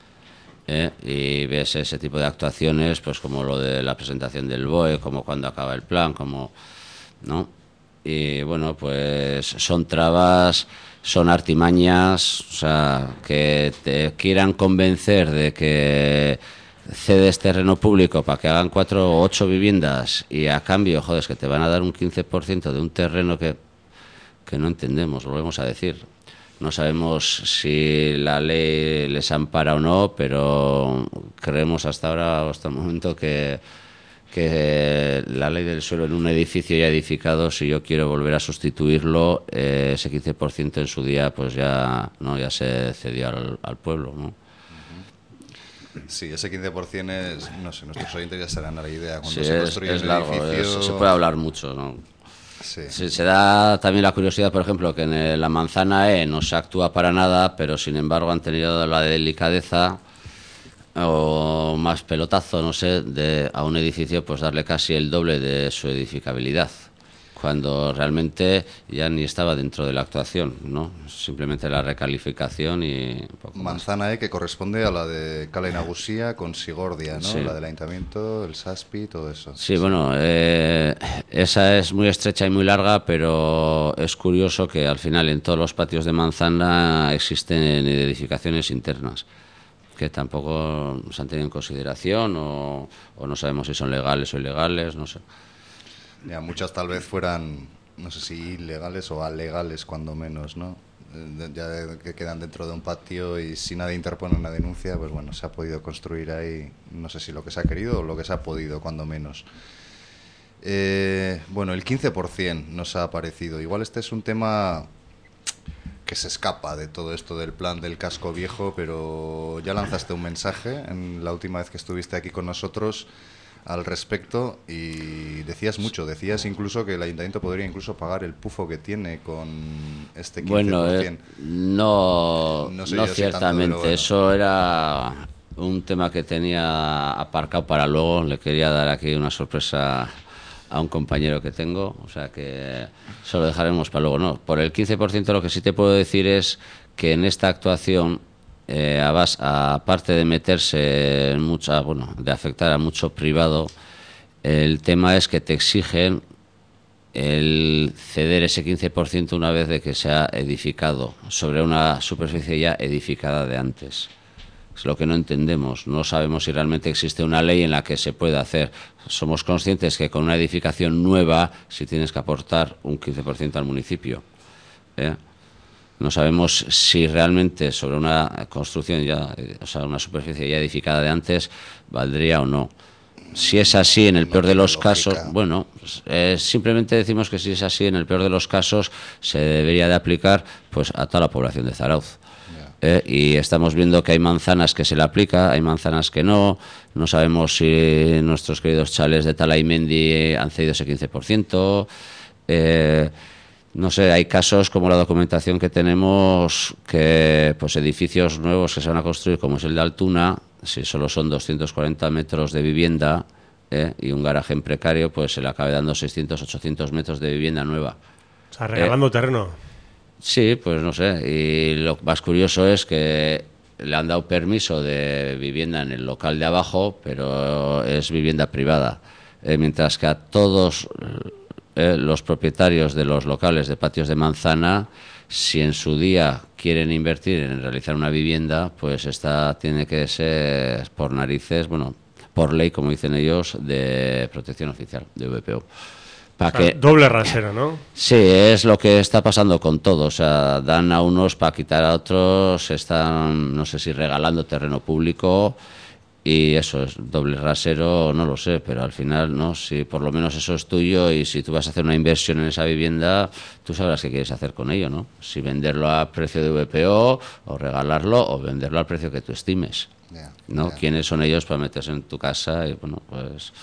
Y ves ese tipo de actuaciones, pues como lo de la presentación del BOE, como cuando acaba el plan, como ¿no? Y bueno, pues son trabas, son artimañas, o sea, que te quieran convencer de que cedes terreno público para que hagan 4 o 8 viviendas y a cambio, joder, es que te van a dar un 15% de un terreno que no entendemos, volvemos a decir. No sabemos si la ley les ampara o no, pero creemos hasta ahora, hasta el momento, que la ley del suelo en un edificio ya edificado, si yo quiero volver a sustituirlo, ese 15% en su día pues ya se cedió al pueblo, ¿no? Sí, ese 15% es, no sé, nuestros oyentes ya se harán a la idea. Cuando sí, se construye es un largo, edificio... se puede hablar mucho, ¿no? Sí. Sí, se da también la curiosidad, por ejemplo, que en la manzana E no se actúa para nada, pero sin embargo han tenido la delicadeza o más pelotazo, no sé, a un edificio pues darle casi el doble de su edificabilidad, cuando realmente ya ni estaba dentro de la actuación, ¿no? Simplemente la recalificación y poco Manzana más. E, que corresponde a la de Cala Nagusia con Sigordia, ¿no? Sí. La del ayuntamiento, el SASPI, todo eso. Sí, bueno, esa es muy estrecha y muy larga, pero es curioso que al final en todos los patios de manzana existen edificaciones internas que tampoco se han tenido en consideración o no sabemos si son legales o ilegales, no sé. Ya, muchas tal vez fueran, no sé si ilegales o alegales, cuando menos, ¿no? Ya que quedan dentro de un patio y si nadie interpone una denuncia, pues bueno, se ha podido construir ahí, no sé si lo que se ha querido o lo que se ha podido, cuando menos. Bueno, el 15% nos ha parecido. Igual este es un tema que se escapa de todo esto del plan del casco viejo, pero ya lanzaste un mensaje en la última vez que estuviste aquí con nosotros al respecto y decías mucho, decías incluso que el ayuntamiento podría incluso pagar el pufo que tiene con este 15%. Bueno, no ciertamente, bueno. Eso era un tema que tenía aparcado para luego, le quería dar aquí una sorpresa a un compañero que tengo, o sea que eso lo dejaremos para luego. No, por el 15% lo que sí te puedo decir es que en esta actuación, aparte de meterse en de afectar a mucho privado, el tema es que te exigen el ceder ese 15% una vez de que se ha edificado sobre una superficie ya edificada de antes. Es lo que no entendemos. No sabemos si realmente existe una ley en la que se pueda hacer. Somos conscientes que con una edificación nueva sí tienes que aportar un 15% al municipio. No sabemos si realmente sobre una construcción ya, o sea, una superficie ya edificada de antes, valdría o no. Si es así, en el peor de los casos, bueno, simplemente decimos que si es así, en el peor de los casos, se debería de aplicar pues a toda la población de Zarauz. Y estamos viendo que hay manzanas que se le aplica, hay manzanas que no sabemos si nuestros queridos chalés de Talaimendi han cedido ese 15%, no sé, hay casos como la documentación que tenemos, que pues edificios nuevos que se van a construir, como es el de Altuna, si solo son 240 metros de vivienda y un garaje en precario, pues se le acabe dando 600, 800 metros de vivienda nueva. O sea, regalando terreno. Sí, pues no sé. Y lo más curioso es que le han dado permiso de vivienda en el local de abajo, pero es vivienda privada. Mientras que a todos los propietarios de los locales de patios de manzana, si en su día quieren invertir en realizar una vivienda, pues esta tiene que ser por narices, bueno, por ley, como dicen ellos, de protección oficial, de VPO. O sea, doble rasero, ¿no? Sí, es lo que está pasando con todo. O sea, dan a unos para quitar a otros, están, no sé si regalando terreno público, y eso es doble rasero, no lo sé, pero al final, ¿no? Si por lo menos eso es tuyo y si tú vas a hacer una inversión en esa vivienda, tú sabrás qué quieres hacer con ello, ¿no? Si venderlo a precio de VPO o regalarlo o venderlo al precio que tú estimes, ¿no? ¿Quiénes son ellos para meterse en tu casa? Y bueno, pues...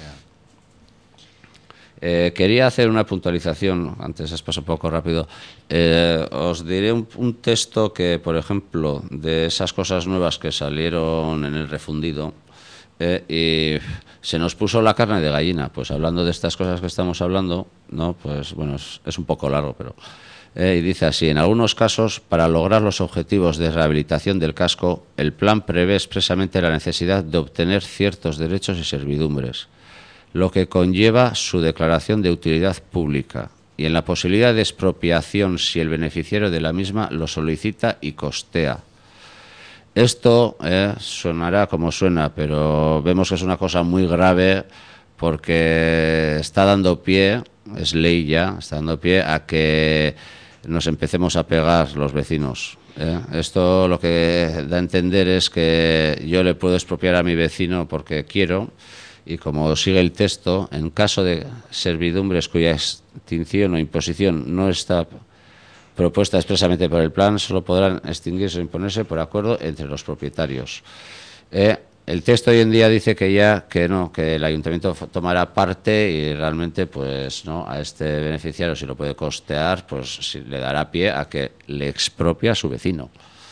quería hacer una puntualización, antes os paso un poco rápido. Os diré un texto que, por ejemplo, de esas cosas nuevas que salieron en el refundido, y se nos puso la carne de gallina, pues hablando de estas cosas que estamos hablando, ¿no? Pues bueno, es un poco largo, pero... y dice así: en algunos casos, para lograr los objetivos de rehabilitación del casco, el plan prevé expresamente la necesidad de obtener ciertos derechos y servidumbres, lo que conlleva su declaración de utilidad pública, y en la posibilidad de expropiación si el beneficiario de la misma lo solicita y costea. Esto sonará como suena, pero vemos que es una cosa muy grave, porque está dando pie, es ley ya, está dando pie a que nos empecemos a pegar los vecinos. Esto lo que da a entender es que yo le puedo expropiar a mi vecino porque quiero. Y como sigue el texto, en caso de servidumbres cuya extinción o imposición no está propuesta expresamente por el plan, solo podrán extinguirse o imponerse por acuerdo entre los propietarios. El texto hoy en día dice que no, que el ayuntamiento tomará parte y realmente, pues no, a este beneficiario, si lo puede costear, pues si le dará pie a que le expropie a su vecino.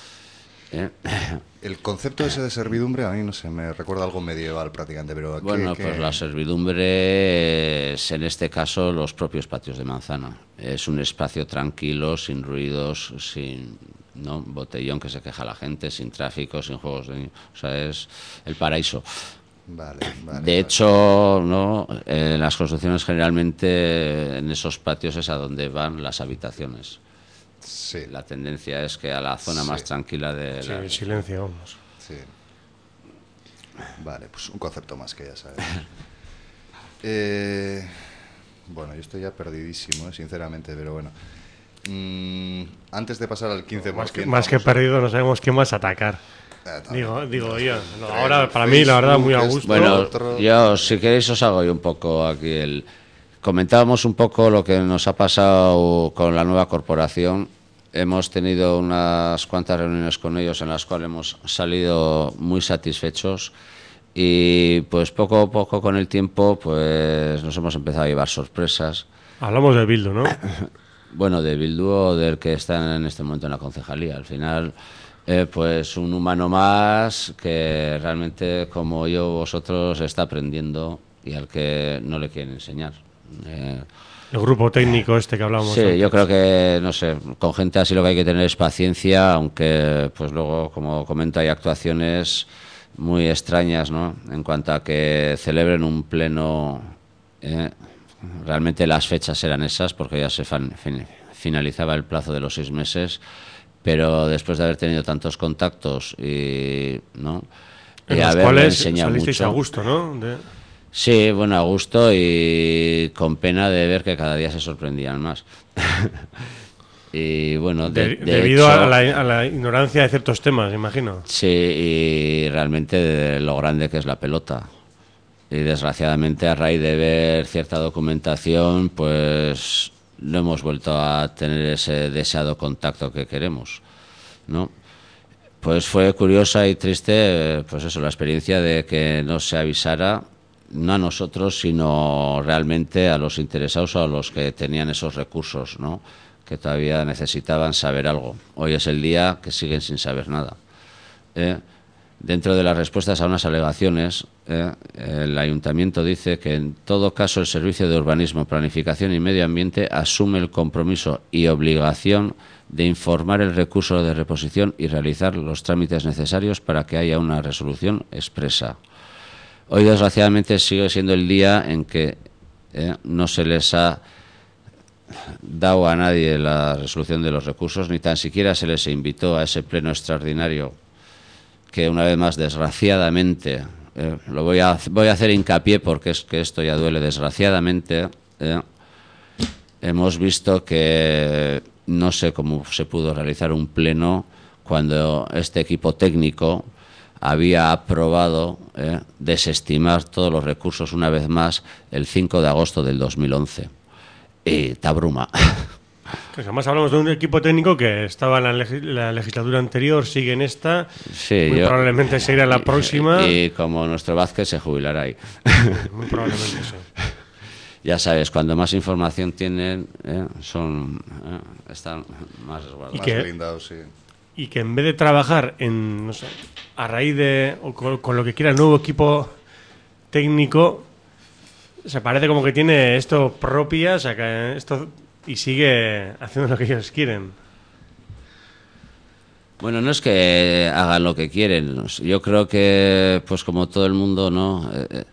El concepto ese de servidumbre, a mí no sé, me recuerda algo medieval prácticamente, pero... Bueno, pues la servidumbre es, en este caso, los propios patios de manzana. Es un espacio tranquilo, sin ruidos, sin botellón que se queja la gente, sin tráfico, sin juegos de niños. O sea, es el paraíso. De hecho, ¿no? En las construcciones generalmente en esos patios es a donde van las habitaciones. Sí. La tendencia es que a la zona más tranquila de... Sí, silencio, vamos. Sí. Vale, pues un concepto más que ya sabes. Bueno, yo estoy ya perdidísimo, sinceramente, pero bueno. Antes de pasar al 15%... Más que perdido, no sabemos qué más atacar. Digo yo. No, ahora, para mí, la verdad, muy a gusto. Bueno, yo, si queréis, os hago yo un poco aquí Comentábamos un poco lo que nos ha pasado con la nueva corporación. Hemos tenido unas cuantas reuniones con ellos en las cuales hemos salido muy satisfechos, y pues poco a poco con el tiempo pues nos hemos empezado a llevar sorpresas. Hablamos de Bildu, ¿no? Bueno, de Bildu o del que está en este momento en la concejalía. Al final, pues un humano más que realmente, como yo, vosotros, está aprendiendo y al que no le quieren enseñar. El grupo técnico este que hablábamos. Sí, antes. yo creo que, no sé, con gente así lo que hay que tener es paciencia, aunque pues luego, como comento, hay actuaciones muy extrañas, ¿no? En cuanto a que celebren un pleno, realmente las fechas eran esas, porque ya se finalizaba el plazo de los 6 meses, pero después de haber tenido tantos contactos y, ¿no? En Y los haberle cuales enseñado salisteis mucho. a gusto, ¿no? Sí, bueno, a gusto y con pena de ver que cada día se sorprendían más. Y bueno, debido hecho, a la ignorancia de ciertos temas, imagino. Sí, y realmente de lo grande que es la pelota. Y desgraciadamente, a raíz de ver cierta documentación, pues no hemos vuelto a tener ese deseado contacto que queremos, ¿no? Pues fue curiosa y triste, pues eso, la experiencia de que no se avisara, no a nosotros, sino realmente a los interesados o a los que tenían esos recursos, ¿no? Que todavía necesitaban saber algo. Hoy es el día que siguen sin saber nada. Dentro de las respuestas a unas alegaciones, el Ayuntamiento dice que en todo caso el Servicio de Urbanismo, Planificación y Medio Ambiente asume el compromiso y obligación de informar el recurso de reposición y realizar los trámites necesarios para que haya una resolución expresa. Hoy, desgraciadamente, sigue siendo el día en que no se les ha dado a nadie la resolución de los recursos, ni tan siquiera se les invitó a ese pleno extraordinario que, una vez más, desgraciadamente, lo voy a hacer hincapié porque es que esto ya duele, desgraciadamente, hemos visto que no sé cómo se pudo realizar un pleno cuando este equipo técnico había aprobado desestimar todos los recursos una vez más el 5 de agosto del 2011. Y te abruma. Pues además hablamos de un equipo técnico que estaba en la legislatura anterior, sigue en esta, sí, probablemente seguirá en la próxima. Y como nuestro Vázquez se jubilará ahí. Muy probablemente sí. Ya sabes, cuando más información tienen, están más resguardados. Más blindados, sí. Y que en vez de trabajar en, no sé, a raíz de, o con lo que quiera el nuevo equipo técnico, se parece como que tiene esto propia, o sea, que esto, y sigue haciendo lo que ellos quieren. Bueno, no es que hagan lo que quieren. Yo creo que, pues como todo el mundo, ¿no?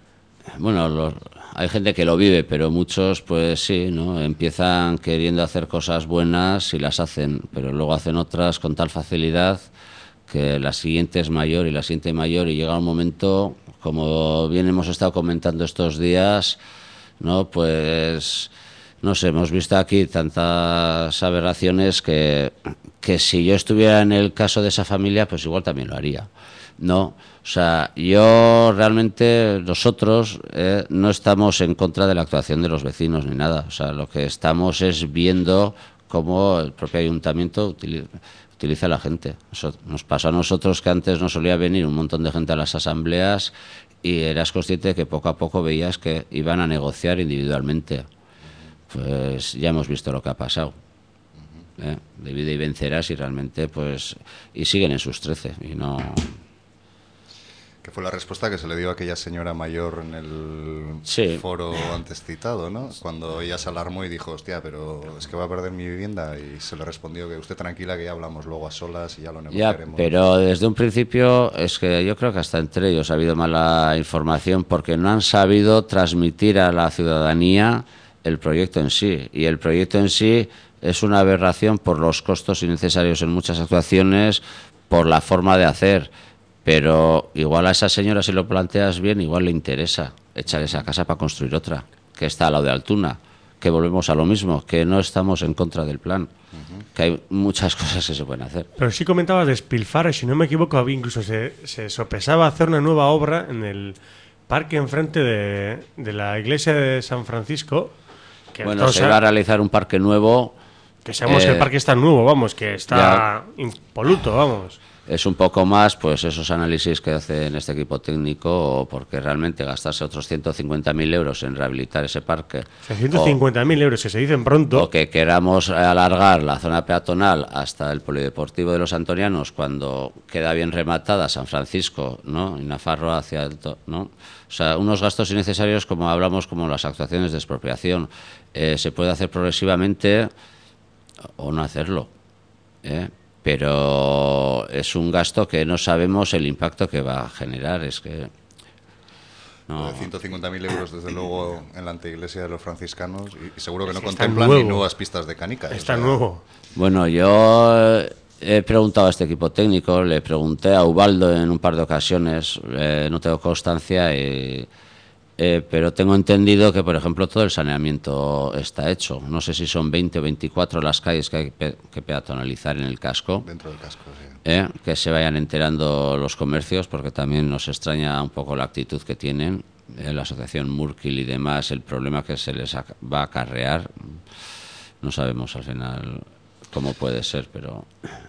Hay gente que lo vive, pero muchos, pues sí, ¿no? Empiezan queriendo hacer cosas buenas y las hacen, pero luego hacen otras con tal facilidad que la siguiente es mayor y la siguiente mayor, y llega un momento, como bien hemos estado comentando estos días, ¿no? Pues no sé, hemos visto aquí tantas aberraciones que si yo estuviera en el caso de esa familia, pues igual también lo haría, ¿no? O sea, yo realmente, nosotros no estamos en contra de la actuación de los vecinos ni nada. O sea, lo que estamos es viendo cómo el propio ayuntamiento utiliza a la gente. Eso nos pasó a nosotros, que antes no solía venir un montón de gente a las asambleas y eras consciente de que poco a poco veías que iban a negociar individualmente. Pues ya hemos visto lo que ha pasado. Divide y vencerás, y realmente, pues, y siguen en sus 13 y no... Que fue la respuesta que se le dio a aquella señora mayor en el foro antes citado, ¿no? Cuando ella se alarmó y dijo, hostia, pero es que va a perder mi vivienda, y se le respondió que usted tranquila, que ya hablamos luego a solas y ya lo negociaremos. Ya, pero desde un principio es que yo creo que hasta entre ellos ha habido mala información, porque no han sabido transmitir a la ciudadanía el proyecto en sí, y el proyecto en sí es una aberración por los costos innecesarios en muchas actuaciones, por la forma de hacer. Pero igual a esa señora, si lo planteas bien, igual le interesa echar esa casa para construir otra, que está al lado de Altuna, que volvemos a lo mismo, que no estamos en contra del plan, que hay muchas cosas que se pueden hacer. Pero sí comentabas despilfarro, si no me equivoco, incluso se sopesaba hacer una nueva obra en el parque enfrente de la iglesia de San Francisco. Que bueno, se va a realizar un parque nuevo. Que sabemos que el parque está nuevo, vamos, que está impoluto, vamos. es un poco más, pues esos análisis que hace en este equipo técnico, porque realmente gastarse otros 150.000 euros en rehabilitar ese parque. 150.000 euros, que se dicen pronto. O que queramos alargar la zona peatonal hasta el polideportivo de los Antonianos cuando queda bien rematada San Francisco, ¿no? Y Nafarroa hacia el... ¿no? O sea, unos gastos innecesarios, como hablamos, como las actuaciones de expropiación. Se puede hacer progresivamente o no hacerlo, pero es un gasto que no sabemos el impacto que va a generar. Es que no. De 150.000 euros, desde luego, en la anteiglesia de los franciscanos, y seguro que no contemplan ni nuevas pistas de canicas. Está nuevo. Bueno, yo he preguntado a este equipo técnico, le pregunté a Ubaldo en un par de ocasiones, no tengo constancia, pero tengo entendido que, por ejemplo, todo el saneamiento está hecho. No sé si son 20 o 24 las calles que hay que peatonalizar en el casco. Dentro del casco, sí. Que se vayan enterando los comercios, porque también nos extraña un poco la actitud que tienen la asociación Murkil y demás, el problema que se les va a acarrear. No sabemos al final cómo puede ser, pero...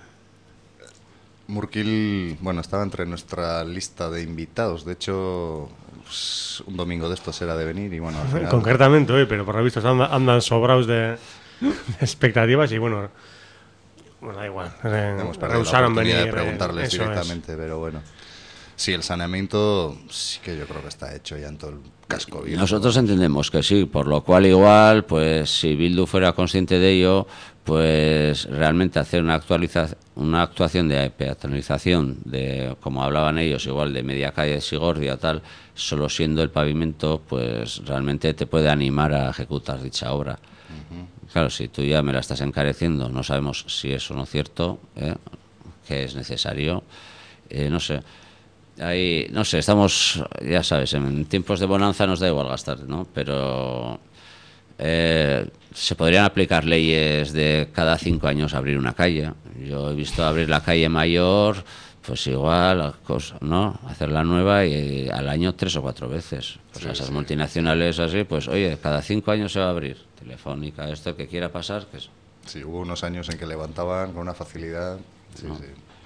Murkil, bueno, estaba entre nuestra lista de invitados. De hecho, pues, un domingo de estos era de venir y bueno, al final... Concretamente hoy, pero por lo visto andan sobrados de expectativas y bueno, da igual. Hemos perdido la Rehusaron oportunidad venir, de preguntarles eso directamente, pero bueno. Sí, el saneamiento sí que yo creo que está hecho ya en todo el casco. Nosotros entendemos que sí, por lo cual igual, pues si Bildu fuera consciente de ello, pues realmente hacer una actuación de peatonalización, de como hablaban ellos, igual de media calle de Sigordia o tal, solo siendo el pavimento, pues realmente te puede animar a ejecutar dicha obra. Claro, si tú ya me la estás encareciendo, no sabemos si es o no cierto, que es necesario, no sé. Ahí, no sé, estamos, ya sabes, en tiempos de bonanza nos da igual gastar, ¿no? Pero se podrían aplicar leyes de cada 5 años abrir una calle. Yo he visto abrir la calle Mayor, pues igual, ¿no? Hacerla nueva y al año 3 o 4 veces. Pues a esas multinacionales así, pues oye, cada 5 años se va a abrir. Telefónica, esto que quiera pasar, que es... Sí, hubo unos años en que levantaban con una facilidad. Sí, no. Sí.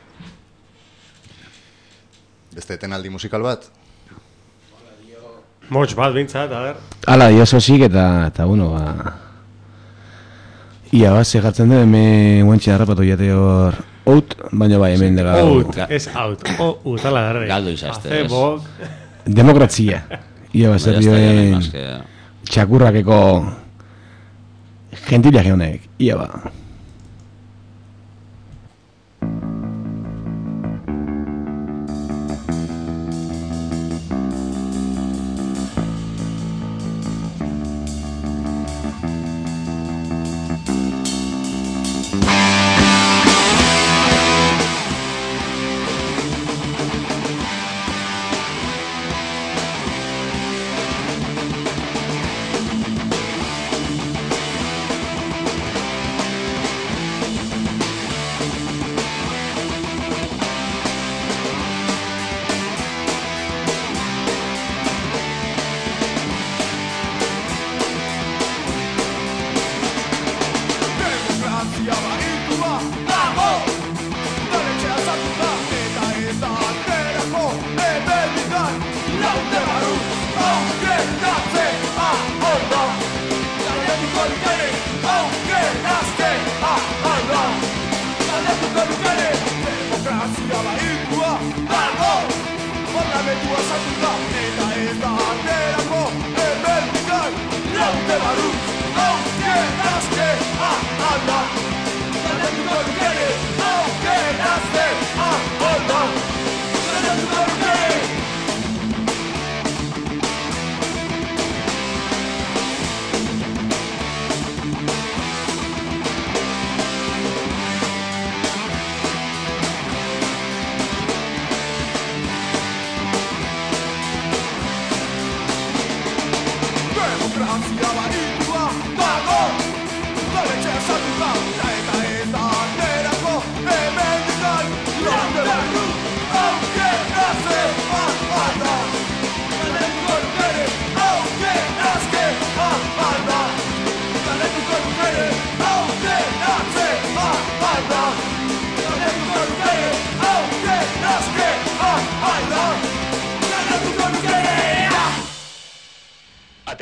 Beste tenaldi musikal bat? Mots bat bintzat, a ver. Hala, diososik eta bueno, ba... Ia bat, segatzen da, hemen guantxe harrapatu jate hor out, baina bai, hemen dega... Out, ez out, out, ala darre. Galdu izazte, ez. Demokratzia. Ia bat, zer dioen... Txakurrakeko... Gentila geonek, ia ba.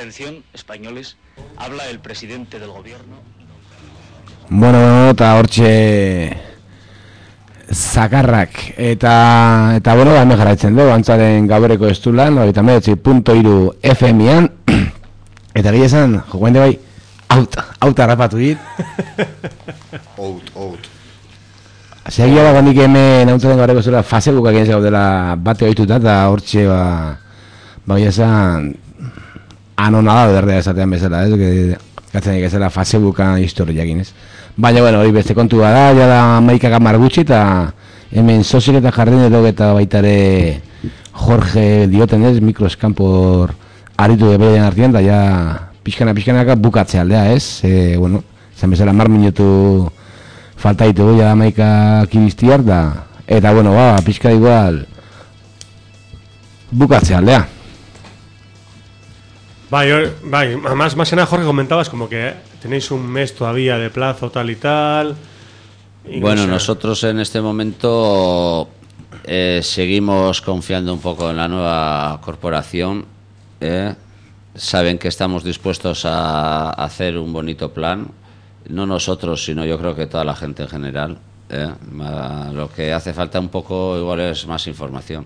Atención, españoles, habla el presidente del gobierno. Bueno, eta hortxe zakarrak eta bueno, hemen jarraitzen dugu antzaren gabereko estulan 99.3 FM-an eta gehi esan, jokoen de bai out harrapatu dit out segia da gandik hemen antzaren gabereko estulan Facebookak egin gaudela bate ohituta eta hortxe gehi esan anonada berdea esatean bezala, gatzen egizela Facebookan historiak inez. Baina, bueno, hori beste kontua da, ja da 11 gamar gutxi eta hemen sozik eta jardin edo eta baitare Jorge diotenez, mikroeskampor aritu debeden artean, da ja pixkanaka bukatze aldea, ez? Bueno, zan bezala 10 minutu falta ditugu, ja da 11 kibistiar da, eta, bueno, pixka igual bukatze aldea. Más nada, Jorge, comentabas como que tenéis un mes todavía de plazo tal y tal. Bueno, nosotros en este momento seguimos confiando un poco en la nueva corporación. Saben que estamos dispuestos a hacer un bonito plan. No nosotros, sino yo creo que toda la gente en general. Lo que hace falta un poco igual es más información.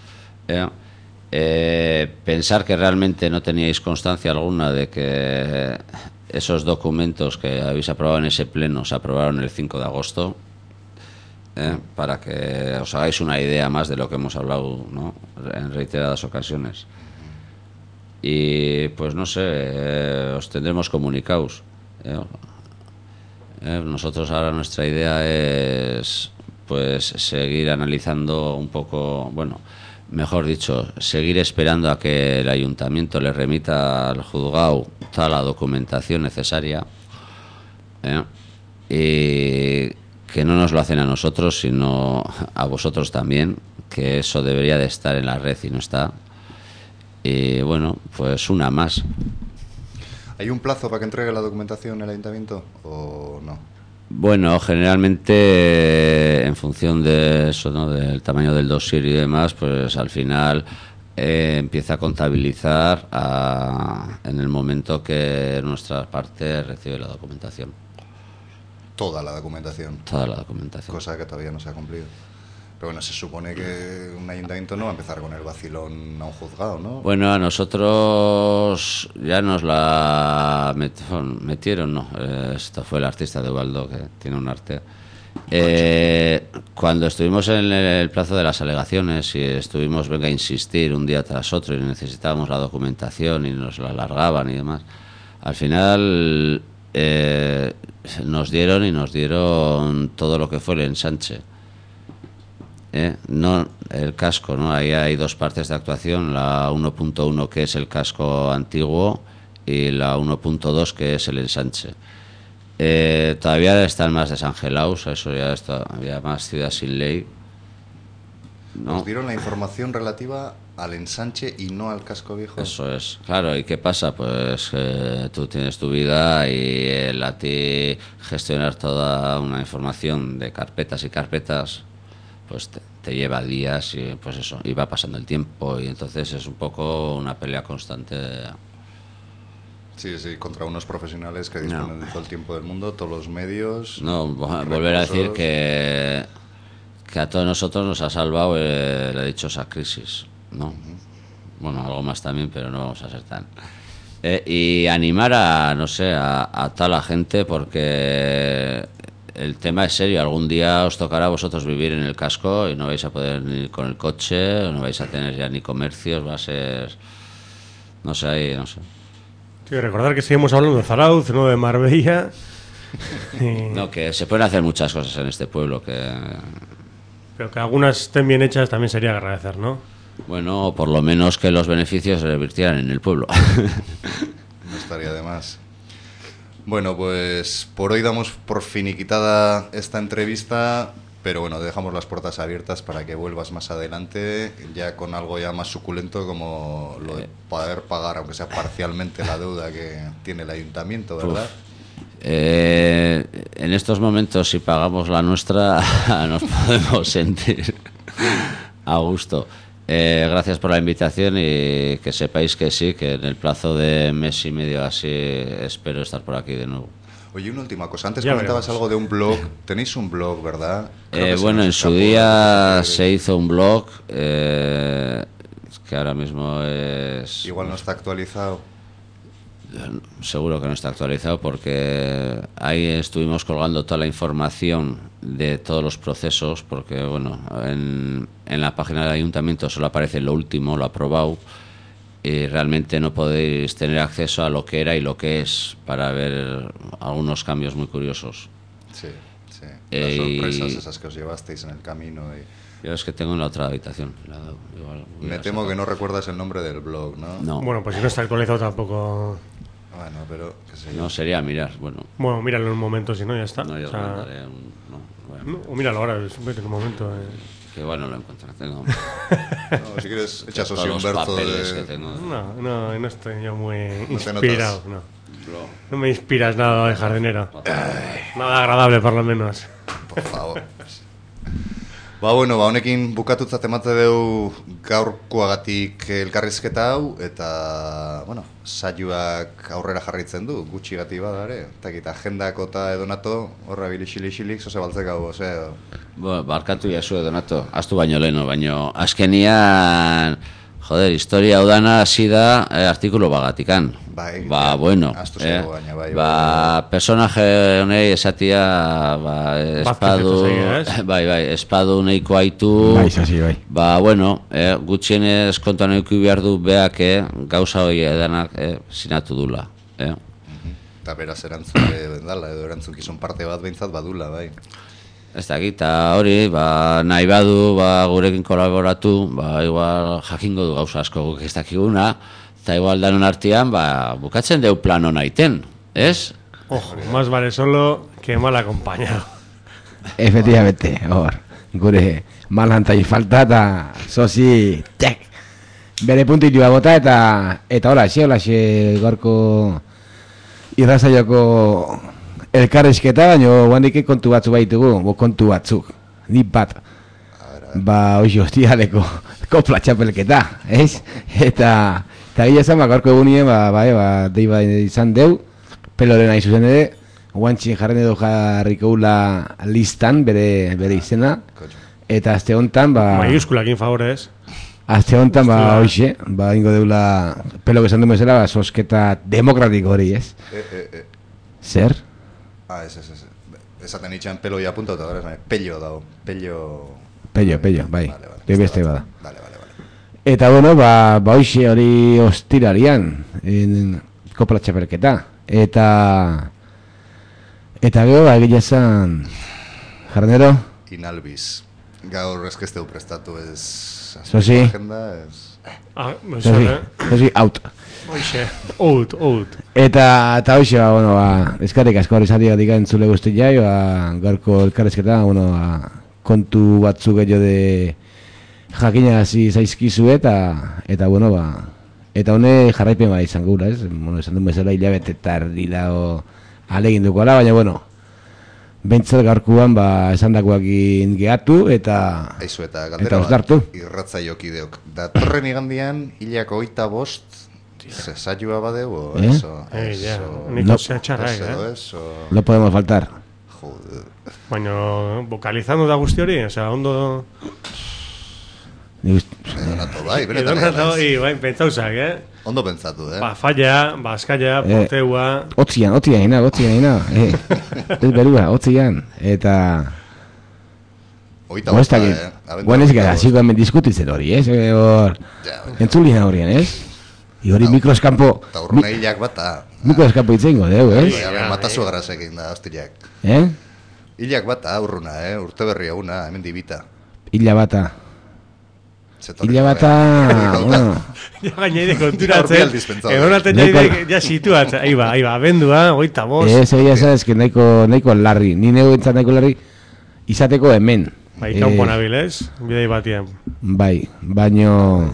Pensar que realmente no teníais constancia alguna de que esos documentos que habéis aprobado en ese pleno se aprobaron el 5 de agosto, para que os hagáis una idea más de lo que hemos hablado, ¿no?, en reiteradas ocasiones. Y pues no sé, os tendremos comunicados. Nosotros ahora nuestra idea es pues seguir analizando un poco, bueno, mejor dicho, seguir esperando a que el ayuntamiento le remita al juzgado toda la documentación necesaria, y que no nos lo hacen a nosotros, sino a vosotros también, que eso debería de estar en la red y no está. Y bueno, pues una más. ¿Hay un plazo para que entregue la documentación el ayuntamiento o no? Bueno, generalmente en función de eso, ¿no?, del tamaño del dossier y demás, pues al final empieza a contabilizar en el momento que nuestra parte recibe la documentación. Toda la documentación. Toda la documentación. Cosa que todavía no se ha cumplido. Pero bueno, se supone que un ayuntamiento no va a empezar con el vacilón a un juzgado, ¿no? Bueno, a nosotros ya nos la metieron, ¿no? Esto fue el artista de Ubaldo, que tiene un arte. Cuando estuvimos en el plazo de las alegaciones y estuvimos, venga, a insistir un día tras otro y necesitábamos la documentación y nos la alargaban y demás, al final nos dieron todo lo que fue el ensanche. No el casco, ¿no? Ahí hay dos partes de actuación, la 1.1 que es el casco antiguo y la 1.2 que es el ensanche. Todavía están más desangelados, eso ya está, había más ciudad sin ley, ¿no? Nos dieron la información relativa al ensanche y no al casco viejo. Eso es, claro. ¿Y qué pasa? Pues tú tienes tu vida y a ti gestionar toda una información de carpetas y carpetas, pues te lleva días y pues eso, y va pasando el tiempo y entonces es un poco una pelea constante. Sí, contra unos profesionales que disponen de todo el tiempo del mundo, todos los medios. No, volver a decir que a todos nosotros nos ha salvado la dichosa crisis, ¿no? Bueno, algo más también, pero no vamos a ser tan... y animar a toda la gente, porque el tema es serio. Algún día os tocará a vosotros vivir en el casco y no vais a poder ir con el coche, no vais a tener ya ni comercios, va a ser... no sé. Sí, recordar que seguimos hablando de Zarauz, no de Marbella. No, que se pueden hacer muchas cosas en este pueblo que... Pero que algunas estén bien hechas también sería agradecer, ¿no? Bueno, por lo menos que los beneficios se revirtieran en el pueblo. No estaría de más. Bueno, pues por hoy damos por finiquitada esta entrevista, pero bueno, dejamos las puertas abiertas para que vuelvas más adelante, ya con algo ya más suculento como lo de poder pagar, aunque sea parcialmente, la deuda que tiene el ayuntamiento, ¿verdad? En estos momentos, si pagamos la nuestra, nos podemos sentir a gusto. Gracias por la invitación y que sepáis que sí, que en el plazo de mes y medio así espero estar por aquí de nuevo. Oye, una última cosa. Antes Ya comentabas veremos. algo de un blog. Tenéis un blog, ¿verdad? Creo que se Bueno, nos en su escapó. día se hizo un blog que ahora mismo es... Igual no está actualizado. Seguro que no está actualizado porque ahí estuvimos colgando toda la información de todos los procesos, porque bueno, en la página del ayuntamiento solo aparece lo último, lo aprobado, y realmente no podéis tener acceso a lo que era y lo que es para ver algunos cambios muy curiosos. Sí, sí. Las sorpresas esas que os llevasteis en el camino. Yo es que tengo en la otra habitación. Me temo que no recuerdas el nombre del blog, ¿no? No. Bueno, pues si no está actualizado tampoco... Bueno, pero... qué sé yo. No, sería mirar, bueno. Bueno, míralo en un momento, si no, ya está. No, yo O sea, mandaré o míralo ahora, vete en un momento. Que igual no lo encuentro. Tengo... No, si quieres, echas todos los Humberto papeles de... que tengo. No estoy yo muy te inspirado. notas. No me inspiras nada de jardinero. Nada agradable, por lo menos. Por favor. Bueno, honekin bukatutzat emate deu gaurkoagatik elkarrizketa hau, eta, bueno, saioak aurrera jarraitzen du, gutxigati bada ere, eta agendako eta edonato, horra bilixilixilik, zoze baltzek hau, Barkatu jazu Donato, astu baino leheno, baino azkenian, joder, historia hau dana hasi da artikulu bagatikan. Bueno, personaje honei esatia, espadu neiko haitu, bueno, gutxienez kontuan euki behar du beak, gauza hori edanak sinatu dula. Eta beraz erantzule dala, edo erantzukizun parte bat behintzat badula, bai. Ez dakit, eta hori, nahi badu, gurekin kolaboratu, igual jakingo du gauza asko guk ez dakiguna, eta igual danon artean, bukatzen deu plan hona iten, ez? Ojo, más vale solo que mal acompañado. Efectivamente, gure malantai falta eta sozi, txek, bere puntitua bota eta hola, gorko irrazaioko elkarrizketa, baina guandik kontu batzu baitugu, kontu batzuk, nik bat, hoxe hostialeko kopla txapelketa, ez? Eta gila esan, gaurko egunien, deiba izan deu, peloren nahi zuzen ere, guantxin jarren edo jarrikoula listan, bere izena, eta azte hontan, mayúskulakin favorez. Azte hontan, hoxe, ingo deula, pelo esan duen bezala, sosketa demokratiko hori, ez? Zer? Ez. Esaten itxan pelo ya apuntatu, pello dago, Pello, bai, beste bada. Eta bueno, hoxe hori ostirarian, kopla txapelketa. Eta gero, egile esan, jardinero? Inalbiz. Gaur eskesteu prestatu ez... Zosi? Zosi, out. Hoxe, out. Eta hoxe, eskarrik asko hori zati gatik entzule guzti jai, gaurko elkarrezketa, kontu batzuk gehiago de jakinarazi zaizkizu eta bueno, eta hone jarraipen izan gura, ez? Esan duen bezala hilabete tardi dago alegin dukoala, baina bueno, bentsat gaurkuan esan dakoakin gehatu eta ostartu. Irratzaiokideok. Datorren igandian, hilako 25 saioa badeu, eso. No podemos faltar. Baina, vocalizando da guzti hori, ondo... Edonato bai, benetan. Pentsauzak, Ondo pentsatu, falla, askaia, porteua... Otzian, ez berua, otzian, eta... Oita basta, Guan ez gara, ziko hemen diskutitzen hori, ez? Entzulina horien, ez? Hori mikroskampo... Eta urruna hilak bata. Mikroskampo itzeingo, deu, ez? Matazu agrasekin da, hostilak. Hilak bata, urruna, urte berri eguna, hemen dibita. Hila bata, bueno... Ja gainei de konturatzen, egonaten ja situatzen, aiba, abendua, 25... Ez que nahiko larri, ni nego entzat nahiko larri, izateko hemen. Kanpo nabil, ez? Bidei batien. Bai, baino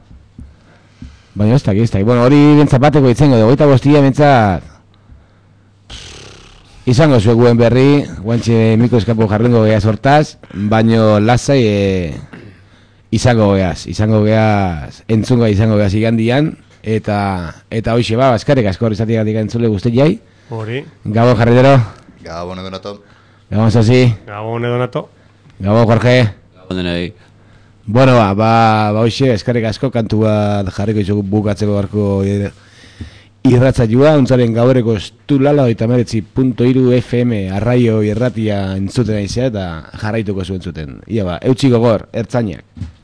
ez dakit, bueno, hori bentzat bateko itzengo, 25 bentzat... Izango zueguen berri, guantxe mikroeskapo jarrengo geha sortaz, baino lasai izango geaz, entzunga izango geaz igandian, eta hoxe eskarek asko horrezatiak entzule guzti jai. Hori. Gabon jarretero. Gabon edonato. Gabon Sosi. Gabon edonato. Gabon Jorge. Gabon denei. Bueno, hoxe, eskarek asko kantu bat jarriko izugu bukatzeko garko irratzaioa, untzaren gaureko estulala 89.3 FM arraio irratia entzuten aizea eta jarraituko zuen zuten. Ia eutxiko gor, ertzainak.